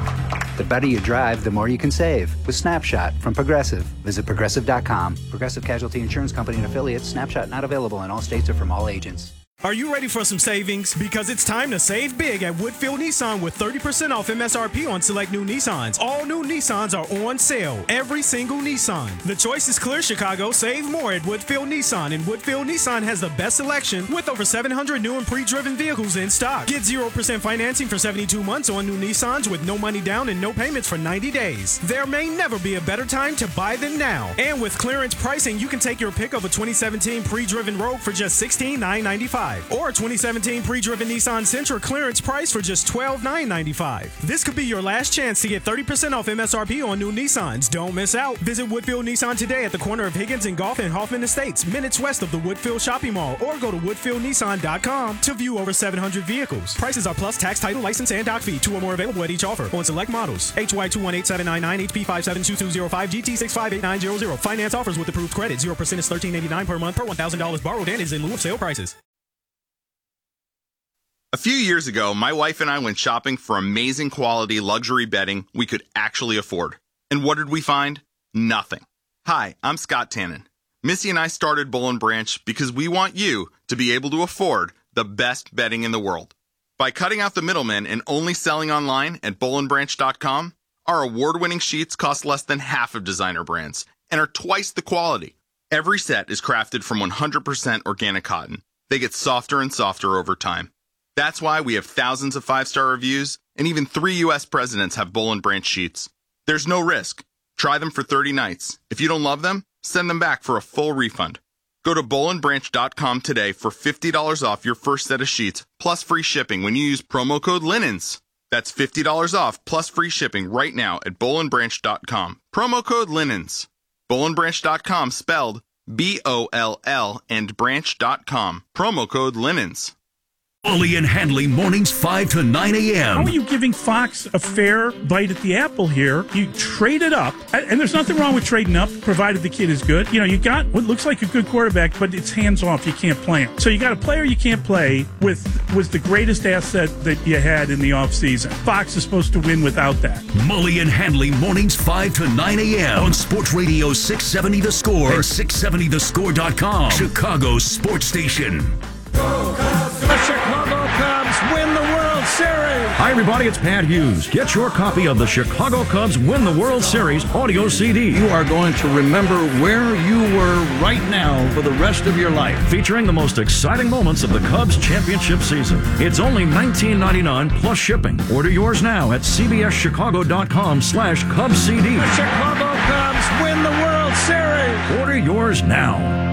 The better you drive, the more you can save. With Snapshot from Progressive. Visit Progressive dot com. Progressive Casualty Insurance Company and Affiliates. Snapshot not available in all states or from all agents. Are you ready for some savings? Because it's time to save big at Woodfield Nissan with thirty percent off M S R P on select new Nissans. All new Nissans are on sale. Every single Nissan. The choice is clear, Chicago. Save more at Woodfield Nissan. And Woodfield Nissan has the best selection with over seven hundred new and pre-driven vehicles in stock. Get zero percent financing for seventy-two months on new Nissans with no money down and no payments for ninety days. There may never be a better time to buy them now. And with clearance pricing, you can take your pick of a twenty seventeen pre-driven Rogue for just sixteen thousand nine hundred ninety-five dollars or a twenty seventeen pre-driven Nissan Sentra clearance price for just twelve thousand nine hundred ninety-five dollars. This could be your last chance to get thirty percent off M S R P on new Nissans. Don't miss out. Visit Woodfield Nissan today at the corner of Higgins and Golf and Hoffman Estates, minutes west of the Woodfield Shopping Mall, or go to woodfield nissan dot com to view over seven hundred vehicles. Prices are plus tax, title, license, and dock fee. Two or more available at each offer on select models. H Y two one eight seven nine nine, H P five seven two two zero five, G T six five eight nine zero zero. Finance offers with approved credit. zero percent is thirteen eighty-nine per month per one thousand dollars borrowed and is in lieu of sale prices. A few years ago, my wife and I went shopping for amazing quality luxury bedding we could actually afford. And what did we find? Nothing. Hi, I'm Scott Tannen. Missy and I started Bull and Branch because we want you to be able to afford the best bedding in the world. By cutting out the middlemen and only selling online at bull and branch dot com, our award-winning sheets cost less than half of designer brands and are twice the quality. Every set is crafted from one hundred percent organic cotton. They get softer and softer over time. That's why we have thousands of five-star reviews, and even three U S presidents have Bull and Branch sheets. There's no risk. Try them for thirty nights. If you don't love them, send them back for a full refund. Go to bull and branch dot com today for fifty dollars off your first set of sheets, plus free shipping when you use promo code LINENS. That's fifty dollars off plus free shipping right now at bull and branch dot com. Promo code LINENS. bull and branch dot com spelled B O L L and branch dot com. Promo code LINENS. Mully and Handley mornings five to nine a.m. How are you giving Fox a fair bite at the apple here? You trade it up, and there's nothing wrong with trading up, provided the kid is good. You know, you got what looks like a good quarterback, but it's hands off. You can't play him. So you got a player you can't play with was the greatest asset that you had in the offseason. Fox is supposed to win without that. Mully and Handley mornings five to nine a.m. on Sports Radio six seventy The Score and six seventy the score dot com. Chicago's sports station. The Chicago Cubs win the World Series. Hi, everybody. It's Pat Hughes. Get your copy of the Chicago Cubs Win the World Series audio C D. You are going to remember where you were right now for the rest of your life. Featuring the most exciting moments of the Cubs championship season. It's only nineteen ninety-nine dollars plus shipping. Order yours now at c b s chicago dot com slash Cubs C D. The Chicago Cubs win the World Series. Order yours now.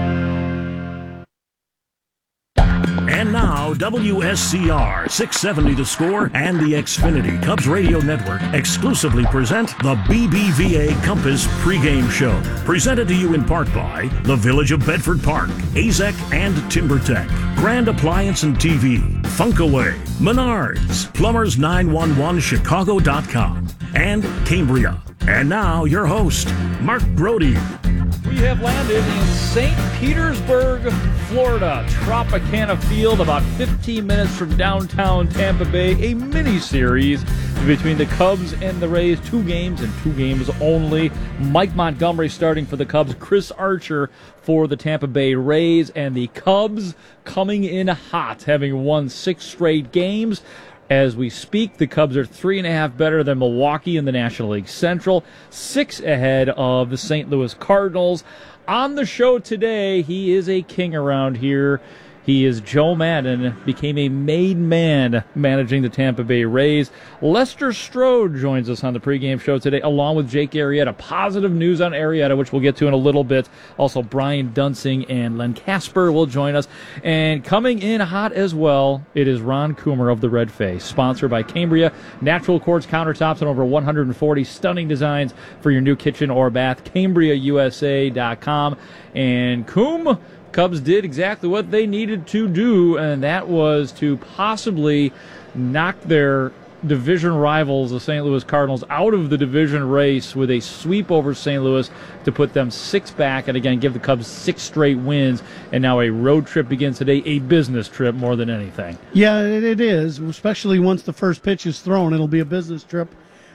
And now, W S C R, six seventy The Score, and the Xfinity Cubs Radio Network exclusively present the B B V A Compass pregame show. Presented to you in part by the Village of Bedford Park, A Z E C and TimberTech, Grand Appliance and T V, Funkaway, Menards, Plumbers nine one one chicago dot com, and Cambria. And now, your host, Mark Brody. We have landed in Saint Petersburg, Florida, Tropicana Field, about fifteen minutes from downtown Tampa Bay. A mini-series between the Cubs and the Rays. Two games and two games only. Mike Montgomery starting for the Cubs. Chris Archer for the Tampa Bay Rays. And the Cubs coming in hot, having won six straight games. As we speak, the Cubs are three and a half better than Milwaukee in the National League Central, six ahead of the Saint Louis Cardinals. On the show today, he is a king around here. He is Joe Madden, became a made man managing the Tampa Bay Rays. Lester Strode joins us on the pregame show today, along with Jake Arrieta. Positive news on Arrieta, which we'll get to in a little bit. Also, Brian Dunsing and Len Casper will join us. And coming in hot as well, it is Ron Coomer of the Red Face, sponsored by Cambria. Natural quartz countertops and over one hundred forty stunning designs for your new kitchen or bath. Cambria U S A dot com. And Coom, Cubs did exactly what they needed to do, and that was to possibly knock their division rivals, the Saint Louis Cardinals, out of the division race with a sweep over Saint Louis to put them six back, and again, give the Cubs six straight wins. And now a road trip begins today, a business trip more than anything. Yeah, it, it is, especially once the first pitch is thrown. It'll be a business trip.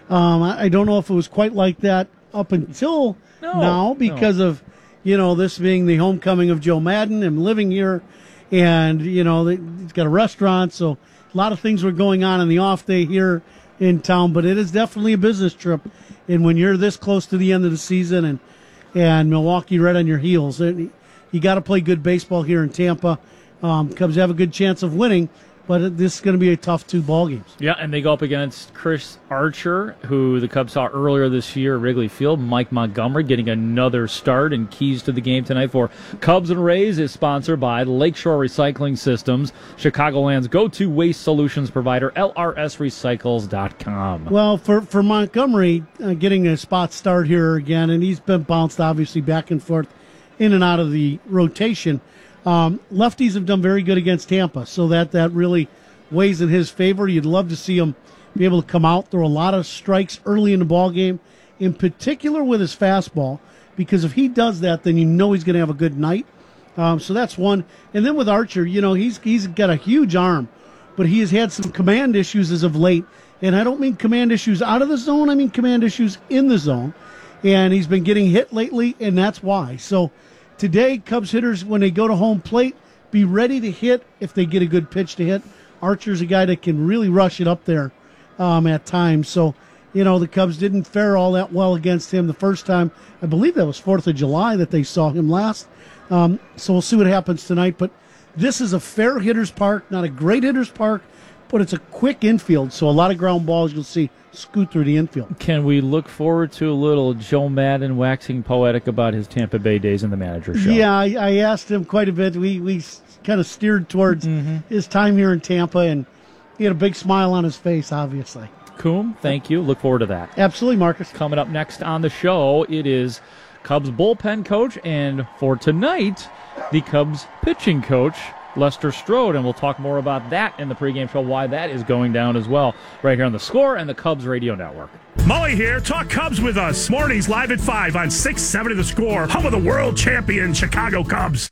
Um, I, I don't know if it was quite like that up until No, now because no. of, you know, this being the homecoming of Joe Madden and living here. And, you know, they, he's got a restaurant, so a lot of things were going on in the off day here in town. But it is definitely a business trip. And when you're this close to the end of the season and, and Milwaukee right on your heels, it, you got to play good baseball here in Tampa. Um, Cubs have a good chance of winning, but this is going to be a tough two ball games. Yeah, and they go up against Chris Archer, who the Cubs saw earlier this year at Wrigley Field. Mike Montgomery getting another start, and keys to the game tonight for Cubs and Rays is sponsored by Lakeshore Recycling Systems, Chicagoland's go-to waste solutions provider, L R S recycles dot com. Well, for, for Montgomery, uh, getting a spot start here again, and he's been bounced obviously back and forth in and out of the rotation. Um, lefties have done very good against Tampa, so that, that really weighs in his favor. You'd love to see him be able to come out, throw a lot of strikes early in the ball game, in particular with his fastball, because if he does that, then you know he's going to have a good night. Um, so that's one. And then with Archer, you know, he's he's got a huge arm, but he has had some command issues as of late. And I don't mean command issues out of the zone, I mean command issues in the zone. And he's been getting hit lately, and that's why. So today, Cubs hitters, when they go to home plate, be ready to hit if they get a good pitch to hit. Archer's a guy that can really rush it up there um, at times. So, you know, the Cubs didn't fare all that well against him the first time. I believe that was fourth of July that they saw him last. Um, so we'll see what happens tonight. But this is a fair hitter's park, not a great hitter's park, but it's a quick infield. So a lot of ground balls you'll see scoot through the infield. Can we look forward to a little Joe Madden waxing poetic about his Tampa Bay days in the manager show? Yeah, I, I asked him quite a bit. We we kind of steered towards mm-hmm. his time here in Tampa, and he had a big smile on his face, obviously. Coom, thank you. Look forward to that. Absolutely, Marcus. Coming up next on the show, it is Cubs bullpen coach, and for tonight, the Cubs pitching coach, Lester Strode, and we'll talk more about that in the pregame show, why that is going down as well, right here on The Score and the Cubs Radio Network. Mully here. Talk Cubs with us. Mornings live at five on six seventy The Score. Home of the world champion Chicago Cubs.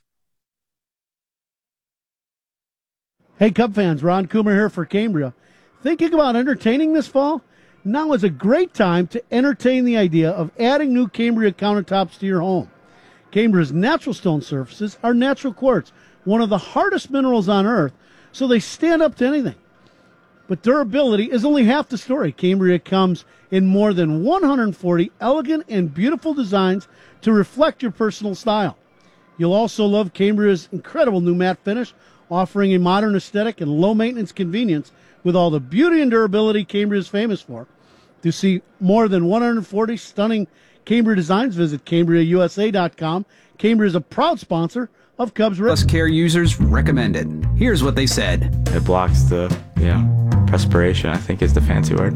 Hey, Cub fans. Ron Coomer here for Cambria. Thinking about entertaining this fall? Now is a great time to entertain the idea of adding new Cambria countertops to your home. Cambria's natural stone surfaces are natural quartz, one of the hardest minerals on earth, so they stand up to anything. But durability is only half the story. Cambria comes in more than one hundred forty elegant and beautiful designs to reflect your personal style. You'll also love Cambria's incredible new matte finish, offering a modern aesthetic and low-maintenance convenience with all the beauty and durability Cambria is famous for. To see more than one hundred forty stunning Cambria designs, visit Cambria U S A dot com. Cambria is a proud sponsor of Cubs Radio. Plus Care users recommend it. Here's what they said. It blocks the, yeah, perspiration, I think is the fancy word.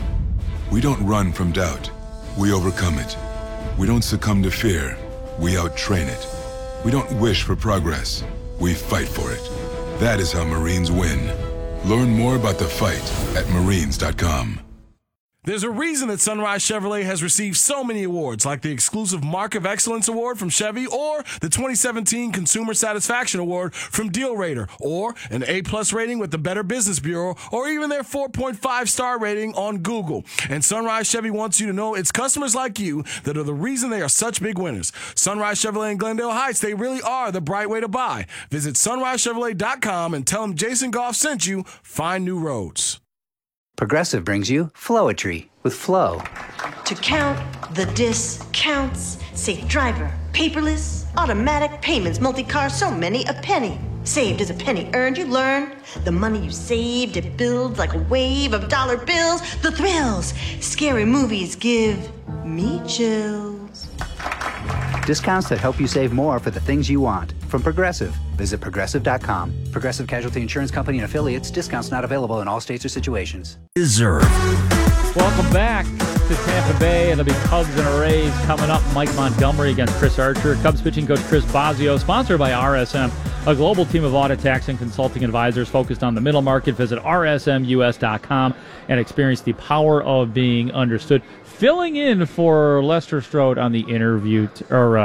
We don't run from doubt. We overcome it. We don't succumb to fear. We out-train it. We don't wish for progress. We fight for it. That is how Marines win. Learn more about the fight at marines dot com. There's a reason that Sunrise Chevrolet has received so many awards, like the exclusive Mark of Excellence Award from Chevy, or the twenty seventeen Consumer Satisfaction Award from DealRater, or an A-plus rating with the Better Business Bureau, or even their four point five star rating on Google. And Sunrise Chevy wants you to know it's customers like you that are the reason they are such big winners. Sunrise Chevrolet in Glendale Heights, they really are the bright way to buy. Visit sunrise chevrolet dot com and tell them Jason Goff sent you. Find new roads. Progressive brings you Flowetry with Flow. To count the discounts, safe driver, paperless, automatic payments, multi-car, so many a penny. Saved is a penny earned, you learn. The money you saved, it builds like a wave of dollar bills. The thrills, scary movies give me chills. Discounts that help you save more for the things you want. From Progressive. Visit progressive dot com. Progressive Casualty Insurance Company and affiliates. Discounts not available in all states or situations. Deserve. Welcome back to Tampa Bay. It'll be Cubs and Rays coming up. Mike Montgomery against Chris Archer. Cubs pitching coach Chris Bosio, sponsored by R S M, a global team of audit, tax, and consulting advisors focused on the middle market. Visit R S M U S dot com and experience the power of being understood. Filling in for Lester Strode on the interview, t- or uh,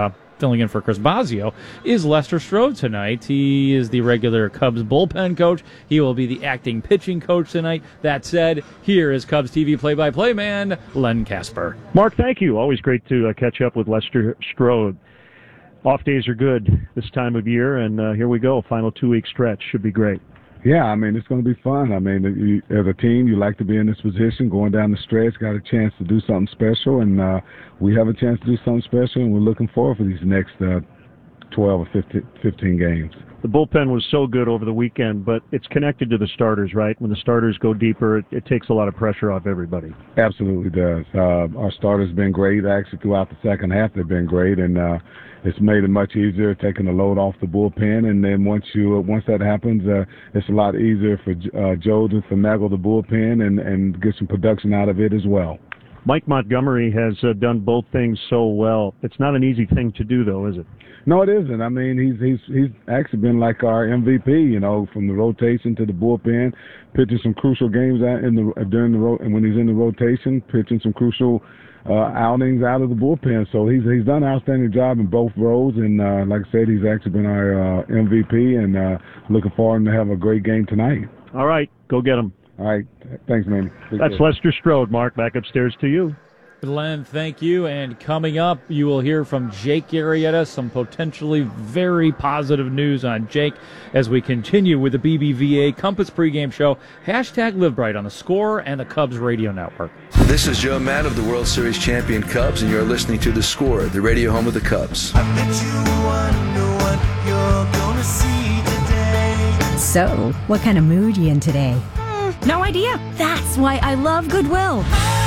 filling in for Chris Bosio, is Lester Strode tonight. He is the regular Cubs bullpen coach. He will be the acting pitching coach tonight. That said, here is Cubs T V play-by-play man, Len Casper. Mark, thank you. Always great to uh, catch up with Lester Strode. Off days are good this time of year, and uh, here we go. Final two-week stretch should be great. Yeah, I mean, it's going to be fun. I mean, you, as a team, you like to be in this position, going down the stretch, got a chance to do something special, and uh, we have a chance to do something special, and we're looking forward for these next uh, twelve or fifteen, fifteen games. The bullpen was so good over the weekend, but it's connected to the starters, right? When the starters go deeper, it, it takes a lot of pressure off everybody. Absolutely does. Uh, our starters have been great. Actually, throughout the second half, they've been great, and uh, it's made it much easier taking the load off the bullpen. And then once you uh, once that happens, uh, it's a lot easier for uh, Joe to finagle the bullpen and, and get some production out of it as well. Mike Montgomery has uh, done both things so well. It's not an easy thing to do, though, is it? No, it isn't. I mean, he's he's he's actually been like our M V P. You know, from the rotation to the bullpen, pitching some crucial games out in the during the ro- and when he's in the rotation, pitching some crucial uh, outings out of the bullpen. So he's he's done an outstanding job in both roles. And uh, like I said, he's actually been our uh, M V P. And uh, looking forward to have a great game tonight. All right, go get him. All right, thanks, man. That's Lester Strode. Mark, back upstairs to you. Len, thank you. And coming up, you will hear from Jake Arrieta, some potentially very positive news on Jake as we continue with the B B V A Compass pregame show. Hashtag Live Bright on the Score and the Cubs radio network. This is Joe Matt of the World Series champion Cubs, and you're listening to The Score, the radio home of the Cubs. I bet you wonder what you're gonna see today. So, what kind of mood you in today? Mm, no idea. That's why I love Goodwill.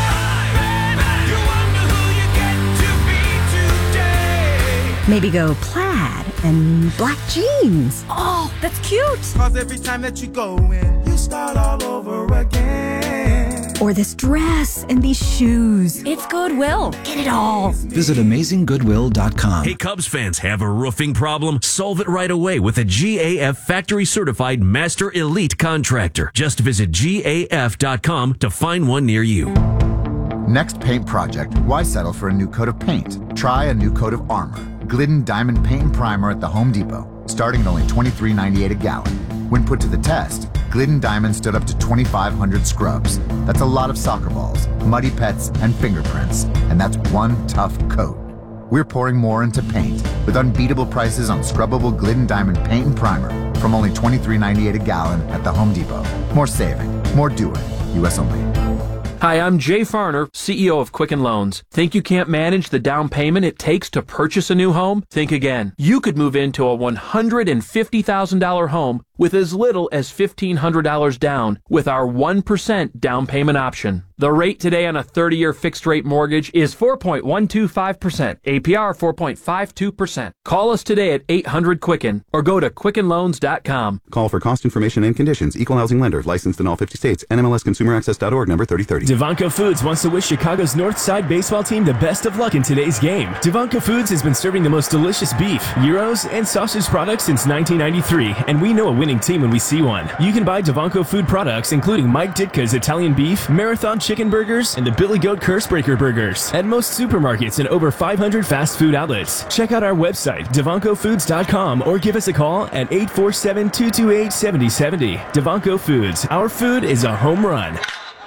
Maybe go plaid and black jeans. Oh, that's cute. Cause every time that you go in, you start all over again. Or this dress and these shoes. It's Goodwill. Get it all. Visit amazing goodwill dot com. Hey, Cubs fans, have a roofing problem? Solve it right away with a G A F factory-certified Master Elite contractor. Just visit G A F dot com to find one near you. Next paint project. Why settle for a new coat of paint? Try a new coat of armor. Glidden Diamond Paint and Primer at the Home Depot, starting at only twenty-three ninety-eight a gallon. When put to the test, Glidden Diamond stood up to twenty-five hundred scrubs. That's a lot of soccer balls, muddy pets, and fingerprints, and that's one tough coat. We're pouring more into paint with unbeatable prices on scrubbable Glidden Diamond Paint and Primer from only twenty-three ninety-eight a gallon at the Home Depot. More saving, more doing. U S only. Hi, I'm Jay Farner, C E O of Quicken Loans. Think you can't manage the down payment it takes to purchase a new home? Think again. You could move into a one hundred fifty thousand dollars home with as little as fifteen hundred dollars down with our one percent down payment option. The rate today on a thirty-year fixed-rate mortgage is four point one two five percent, A P R four point five two percent. Call us today at eight hundred Quicken or go to quicken loans dot com. Call for cost information and conditions. Equal housing lender. Licensed in all fifty states. N M L S Consumer Access dot org, number thirty thirty. Devonco Foods wants to wish Chicago's North Side baseball team the best of luck in today's game. Devonco Foods has been serving the most delicious beef, gyros, and sausage products since nineteen ninety-three, and we know a winning team when we see one. You can buy Devonco Food products, including Mike Ditka's Italian Beef, Marathon Chicken Burgers, and the Billy Goat Cursebreaker Burgers at most supermarkets and over five hundred fast food outlets. Check out our website, devonco foods dot com, or give us a call at eight four seven, two two eight, seven zero seven zero. Devonco Foods. Our food is a home run.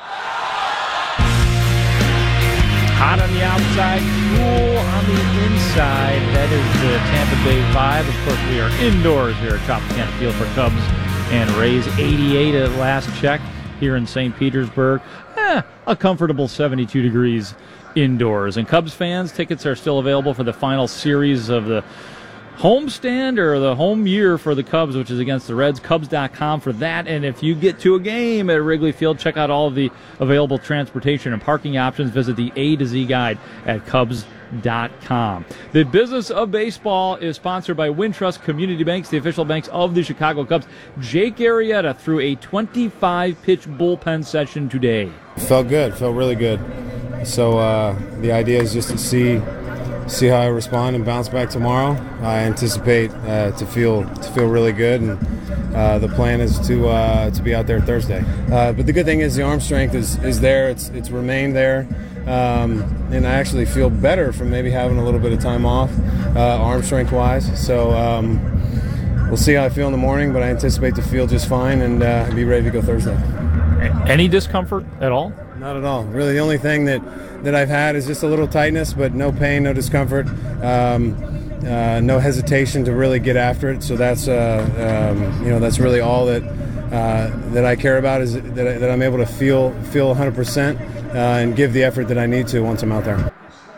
Hot on the outside, cool on the inside. That is the Tampa Bay vibe. Of course, we are indoors here at Tropicana Field for Cubs and Rays. eighty-eight at last check here in Saint Petersburg. Eh, a comfortable seventy-two degrees indoors. And Cubs fans, tickets are still available for the final series of the homestand or the home year for the Cubs, which is against the Reds. Cubs dot com for that. And if you get to a game at Wrigley Field, check out all of the available transportation and parking options. Visit the A to Z guide at Cubs dot com. The business of baseball is sponsored by Wintrust Community Banks, the official banks of the Chicago Cubs. Jake Arrieta threw a twenty-five pitch bullpen session today. Felt good, felt really good. So uh, the idea is just to see see how I respond and bounce back tomorrow. I anticipate uh, to feel to feel really good, and uh, the plan is to uh, to be out there Thursday. Uh, but the good thing is the arm strength is, is there. It's it's remained there. Um, and I actually feel better from maybe having a little bit of time off, uh, arm strength wise. So um, we'll see how I feel in the morning, but I anticipate to feel just fine and uh, be ready to go Thursday. Any discomfort at all? Not at all. Really, the only thing that, that I've had is just a little tightness, but no pain, no discomfort, um, uh, no hesitation to really get after it. So that's uh, um, you know that's really all that uh, that I care about, is that, that I'm able to feel feel one hundred percent uh, and give the effort that I need to once I'm out there.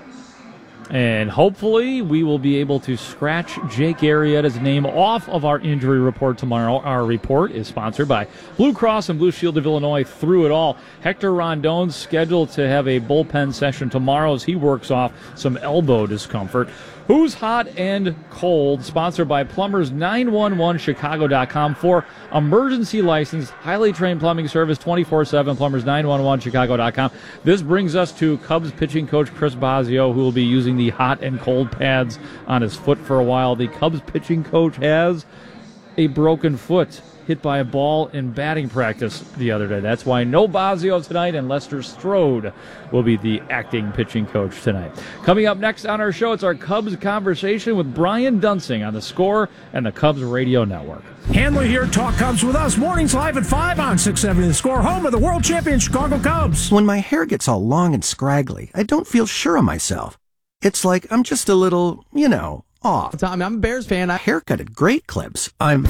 And hopefully we will be able to scratch Jake Arrieta's name off of our injury report tomorrow. Our report is sponsored by Blue Cross and Blue Shield of Illinois through it all. Hector Rondon's scheduled to have a bullpen session tomorrow as he works off some elbow discomfort. Who's Hot and Cold, sponsored by Plumbers nine one one Chicago dot com for emergency licensed, highly trained plumbing service twenty-four seven, Plumbers nine one one Chicago dot com. This brings us to Cubs pitching coach Chris Bosio, who will be using the hot and cold pads on his foot for a while. The Cubs pitching coach has a broken foot, hit by a ball in batting practice the other day. That's why no Bosio tonight, and Lester Strode will be the acting pitching coach tonight. Coming up next on our show, it's our Cubs conversation with Brian Dunsing on The Score and the Cubs Radio Network. Hanley here, Talk Cubs with us. Mornings live at five on six seventy The Score, home of the world champion Chicago Cubs. When my hair gets all long and scraggly, I don't feel sure of myself. It's like I'm just a little, you know, off. Tommy, I'm a Bears fan. I haircut at Great Clips. I'm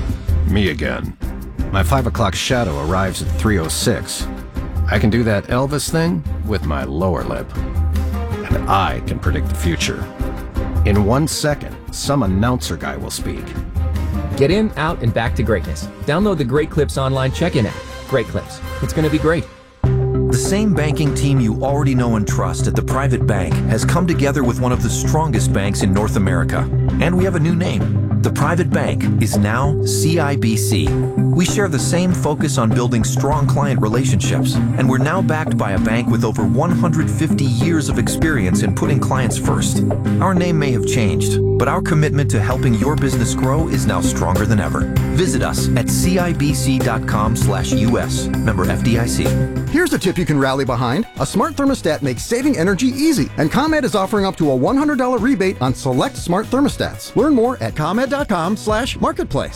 me again. My five o'clock shadow arrives at three oh six. I can do that Elvis thing with my lower lip. And I can predict the future. In one second, some announcer guy will speak. Get in, out, and back to greatness. Download the Great Clips online check-in app. Great Clips. It's going to be great. The same banking team you already know and trust at the Private Bank has come together with one of the strongest banks in North America. And we have a new name. The Private Bank is now C I B C. We share the same focus on building strong client relationships, and we're now backed by a bank with over one hundred fifty years of experience in putting clients first. Our name may have changed, but our commitment to helping your business grow is now stronger than ever. Visit us at C I B C dot com slash U S. Member F D I C. Here's a tip you can rally behind. A smart thermostat makes saving energy easy, and ComEd is offering up to a one hundred dollars rebate on select smart thermostats. Learn more at ComEd dot com slash marketplace.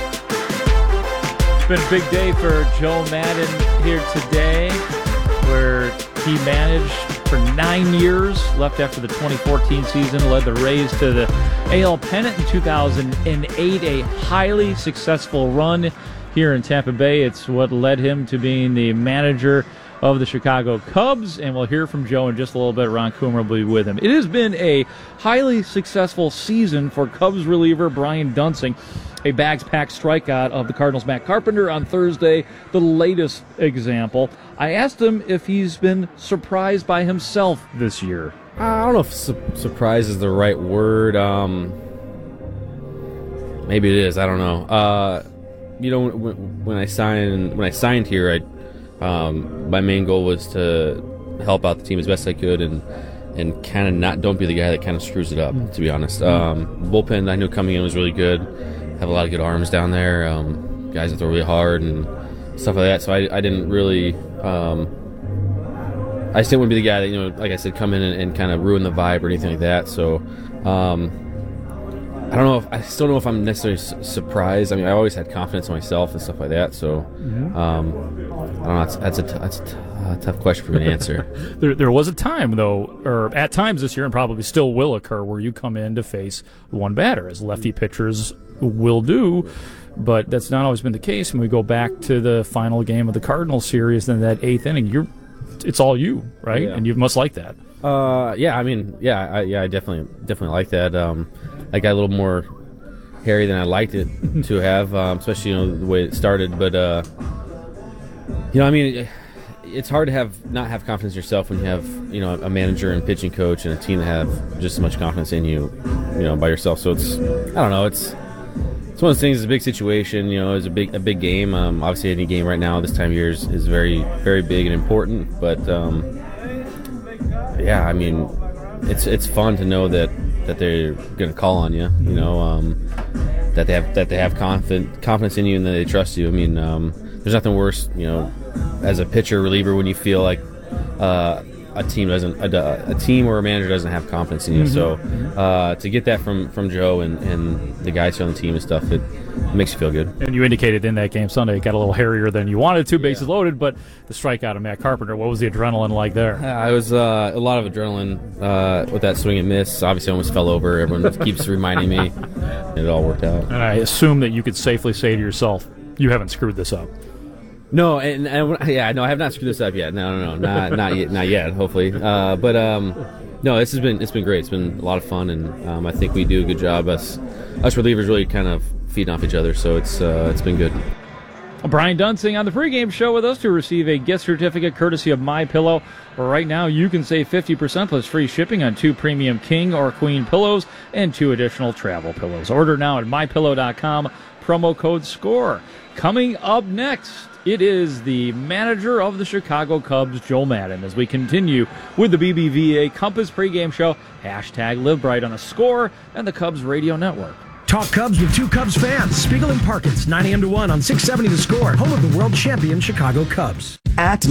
It's been a big day for Joe Madden here today, where he managed for nine years, left after the twenty fourteen season, led the Rays to the A L pennant in two thousand eight, a highly successful run here in Tampa Bay. It's what led him to being the manager of the Chicago Cubs, and we'll hear from Joe in just a little bit. Ron Coomer will be with him. It has been a highly successful season for Cubs reliever Brian Dunsing, a bags-packed strikeout of the Cardinals' Matt Carpenter on Thursday, the latest example. I asked him if he's been surprised by himself this year. I don't know if su- surprise is the right word. Um, maybe it is. I don't know. Uh, you know, when, when I signed when I signed here, I Um, my main goal was to help out the team as best I could and and kind of not don't be the guy that kind of screws it up, to be honest. Um, bullpen I knew coming in was really good. Have a lot of good arms down there, um, guys that throw really hard and stuff like that. So I, I didn't really um, I still wouldn't be the guy that, you know, like I said, come in and, and kind of ruin the vibe or anything like that. So um, I don't know if I still don't know if I'm necessarily su- surprised. I mean, I always had confidence in myself and stuff like that. So um, I don't know. That's, that's a t- that's a t- uh, tough question for me to answer. there, there was a time though, or at times this year, and probably still will occur, where you come in to face one batter, as lefty pitchers will do. But that's not always been the case. When we go back to the final game of the Cardinals series, in that eighth inning, you're it's all you, right? Yeah. And you must like that. Uh, yeah. I mean, yeah, I, yeah, I definitely definitely like that. Um, I got a little more hairy than I liked it to have, um, especially, you know, the way it started. But uh, you know, I mean, it's hard to have not have confidence in yourself when you have, you know, a manager and pitching coach and a team that have just as much confidence in you, you know, by yourself. So it's, I don't know, it's it's one of those things. It's a big situation, you know. It's a big a big game. Um, obviously, any game right now this time of year is, is very very big and important. But um, yeah, I mean, it's it's fun to know that. that they're going to call on you, you know, um, that they have that they have confident, confidence in you and that they trust you. I mean, um, there's nothing worse, you know, as a pitcher reliever when you feel like uh, a team doesn't a, a team or a manager doesn't have confidence in you. Mm-hmm. So uh, to get that from, from Joe and, and the guys here on the team and stuff, it, it makes you feel good. And you indicated in that game Sunday it got a little hairier than you wanted to, bases yeah. loaded, but the strikeout of Matt Carpenter, what was the adrenaline like there? Yeah, I was uh, a lot of adrenaline uh, with that swing and miss. Obviously, I almost fell over. Everyone keeps reminding me. It all worked out. And I assume that you could safely say to yourself, you haven't screwed this up. No, and, and yeah, no, I have not screwed this up yet. No, no, no, not not yet, not yet. Hopefully, uh, but um, no, this has been it's been great. It's been a lot of fun, and um, I think we do a good job. Us us relievers really kind of feeding off each other, so it's uh, it's been good. Brian Dunsing on the pregame show with us to receive a gift certificate courtesy of MyPillow. Right now, you can save fifty percent plus free shipping on two premium king or queen pillows and two additional travel pillows. Order now at my pillow dot com. Promo code SCORE. Coming up next, it is the manager of the Chicago Cubs, Joe Maddon, as we continue with the B B V A Compass pregame show. Hashtag Live Bright on the Score and the Cubs Radio Network. Talk Cubs with two Cubs fans, Spiegel and Parkins, nine a.m. to one on six seventy The Score, home of the world champion Chicago Cubs. At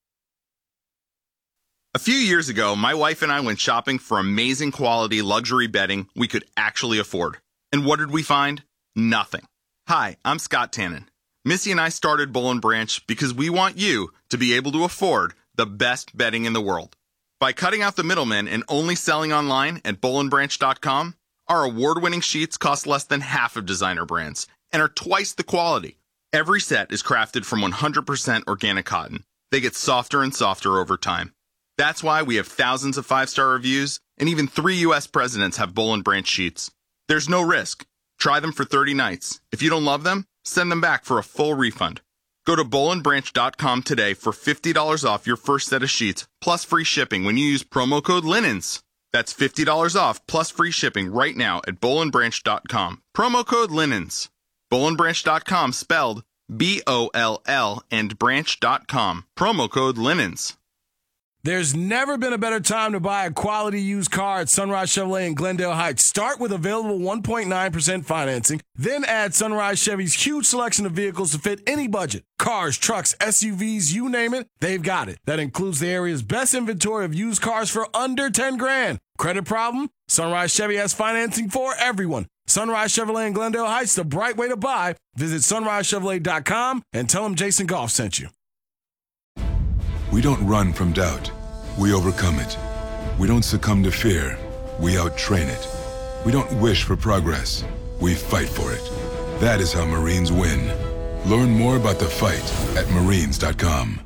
A few years ago, my wife and I went shopping for amazing quality luxury bedding we could actually afford. And what did we find? Nothing. Hi, I'm Scott Tannen. Missy and I started Boll and Branch because we want you to be able to afford the best bedding in the world. By cutting out the middlemen and only selling online at boll and branch dot com, our award-winning sheets cost less than half of designer brands and are twice the quality. Every set is crafted from one hundred percent organic cotton. They get softer and softer over time. That's why we have thousands of five-star reviews, and even three U S presidents have Boll and Branch sheets. There's no risk. Try them for thirty nights. If you don't love them, send them back for a full refund. Go to boll and branch dot com today for fifty dollars off your first set of sheets, plus free shipping when you use promo code LINENS. That's fifty dollars off, plus free shipping right now at boll and branch dot com. Promo code LINENS. boll and branch dot com spelled B O L L and branch dot com. Promo code LINENS. There's never been a better time to buy a quality used car at Sunrise Chevrolet in Glendale Heights. Start with available one point nine percent financing, then add Sunrise Chevy's huge selection of vehicles to fit any budget. Cars, trucks, S U Vs, you name it, they've got it. That includes the area's best inventory of used cars for under ten grand. Credit problem? Sunrise Chevy has financing for everyone. Sunrise Chevrolet in Glendale Heights, the bright way to buy. Visit sunrise chevrolet dot com and tell them Jason Goff sent you. We don't run from doubt. We overcome it. We don't succumb to fear. We out-train it. We don't wish for progress. We fight for it. That is how Marines win. Learn more about the fight at marines dot com.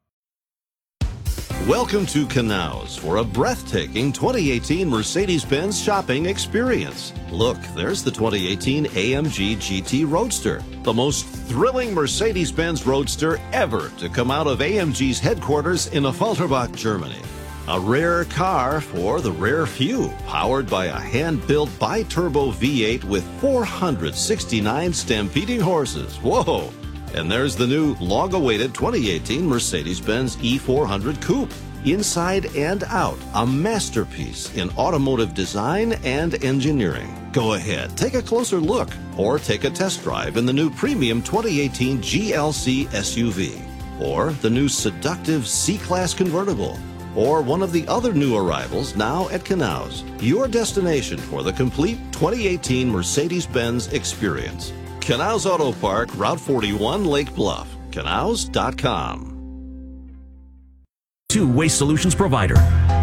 Welcome to Canals for a breathtaking twenty eighteen Mercedes-Benz shopping experience. Look, there's the twenty eighteen A M G G T Roadster, the most thrilling Mercedes-Benz Roadster ever to come out of A M G's headquarters in Affalterbach, Germany. A rare car for the rare few, powered by a hand-built bi-turbo V eight with four hundred sixty-nine stampeding horses. Whoa! And there's the new, long-awaited twenty eighteen Mercedes-Benz E four hundred Coupe. Inside and out, a masterpiece in automotive design and engineering. Go ahead, take a closer look, or take a test drive in the new premium twenty eighteen G L C S U V, or the new seductive C-Class convertible, or one of the other new arrivals now at Knaus, your destination for the complete twenty eighteen Mercedes-Benz experience. Knaus Auto Park, Route forty-one, Lake Bluff. Knaus dot com. To Waste Solutions provider.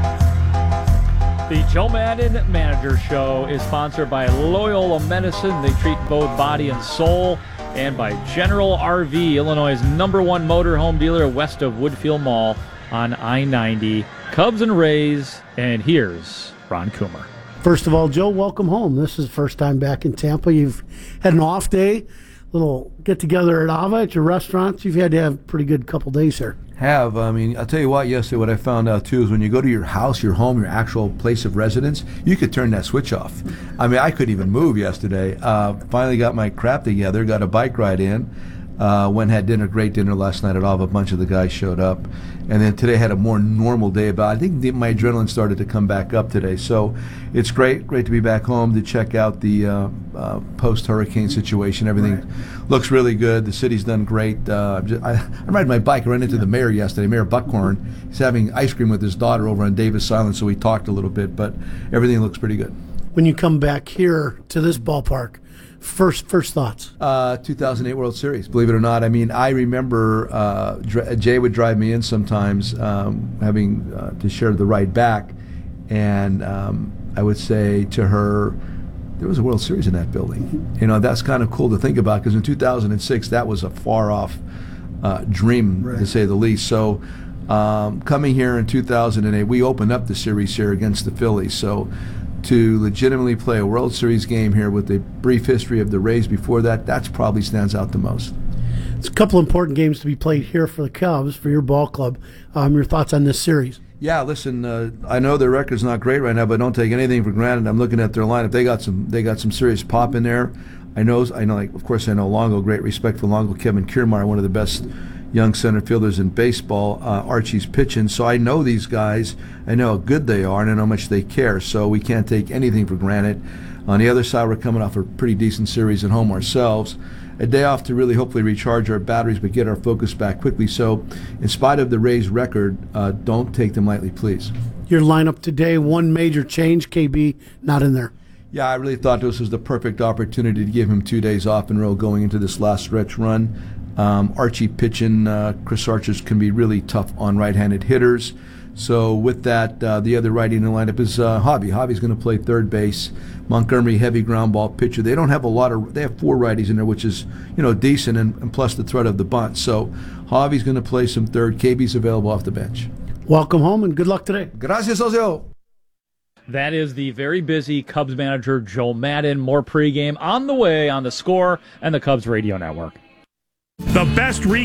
The Joe Maddon Manager Show is sponsored by Loyola Medicine. They treat both body and soul. And by General R V, Illinois' number one motorhome dealer west of Woodfield Mall on I ninety. Cubs and Rays. And here's Ron Coomer. First of all, Joe, welcome home. This is the first time back in Tampa. You've had an off day, little get-together at Ava at your restaurants. You've had to have a pretty good couple days here. Have. I mean, I'll tell you what, yesterday what I found out, too, is when you go to your house, your home, your actual place of residence, you could turn that switch off. I mean, I couldn't even move yesterday. Uh, finally got my crap together, got a bike ride in. Uh, went and had dinner, great dinner last night at Ava. A bunch of the guys showed up. And then today had a more normal day. But I think the, my adrenaline started to come back up today. So it's great, great to be back home to check out the uh, uh, post-hurricane situation. Everything right. looks really good. The city's done great. Uh, I'm just, I, I'm riding my bike. I ran into the mayor yesterday, Mayor Buckhorn. He's having ice cream with his daughter over on Davis Island, so we talked a little bit. But everything looks pretty good. When you come back here to this ballpark, First, first thoughts. Uh, two thousand eight World Series. Believe it or not, I mean, I remember uh, Dr- Jay would drive me in sometimes, um, having uh, to share the ride back, and um, I would say to her, "There was a World Series in that building." You know, that's kind of cool to think about because in two thousand six, that was a far off uh, dream, right. to say the least. So, um, coming here in two thousand eight, we opened up the series here against the Phillies. So, to legitimately play a World Series game here with a brief history of the Rays before that, that's probably stands out the most. It's a couple important games to be played here for the Cubs, for your ball club. Um, your thoughts on this series? Yeah, listen, uh, I know their record's not great right now, but don't take anything for granted. I'm looking at their lineup. They got some they got some serious pop in there. I know, I know. Like, of course, I know Longo, great respect for Longo. Kevin Kiermaier, one of the best young center fielders in baseball. Uh, Archie's pitching, so I know these guys. I know how good they are, and I know how much they care. So we can't take anything for granted. On the other side, we're coming off a pretty decent series at home ourselves. A day off to really hopefully recharge our batteries, but get our focus back quickly. So, in spite of the Rays' record, uh, don't take them lightly, please. Your lineup today, one major change. K B not in there. Yeah, I really thought this was the perfect opportunity to give him two days off in a row going into this last stretch run. Um, Archie pitching, uh, Chris Archers can be really tough on right-handed hitters. So with that, uh, the other righty in the lineup is uh, Javi. Javi's going to play third base. Montgomery, heavy ground ball pitcher. They don't have a lot of. They have four righties in there, which is you know decent, and, and plus the threat of the bunt. So Javi's going to play some third. K B's available off the bench. Welcome home and good luck today. Gracias, Ozio. That is the very busy Cubs manager Joe Madden. More pregame on the way on The Score and the Cubs Radio Network. The best re-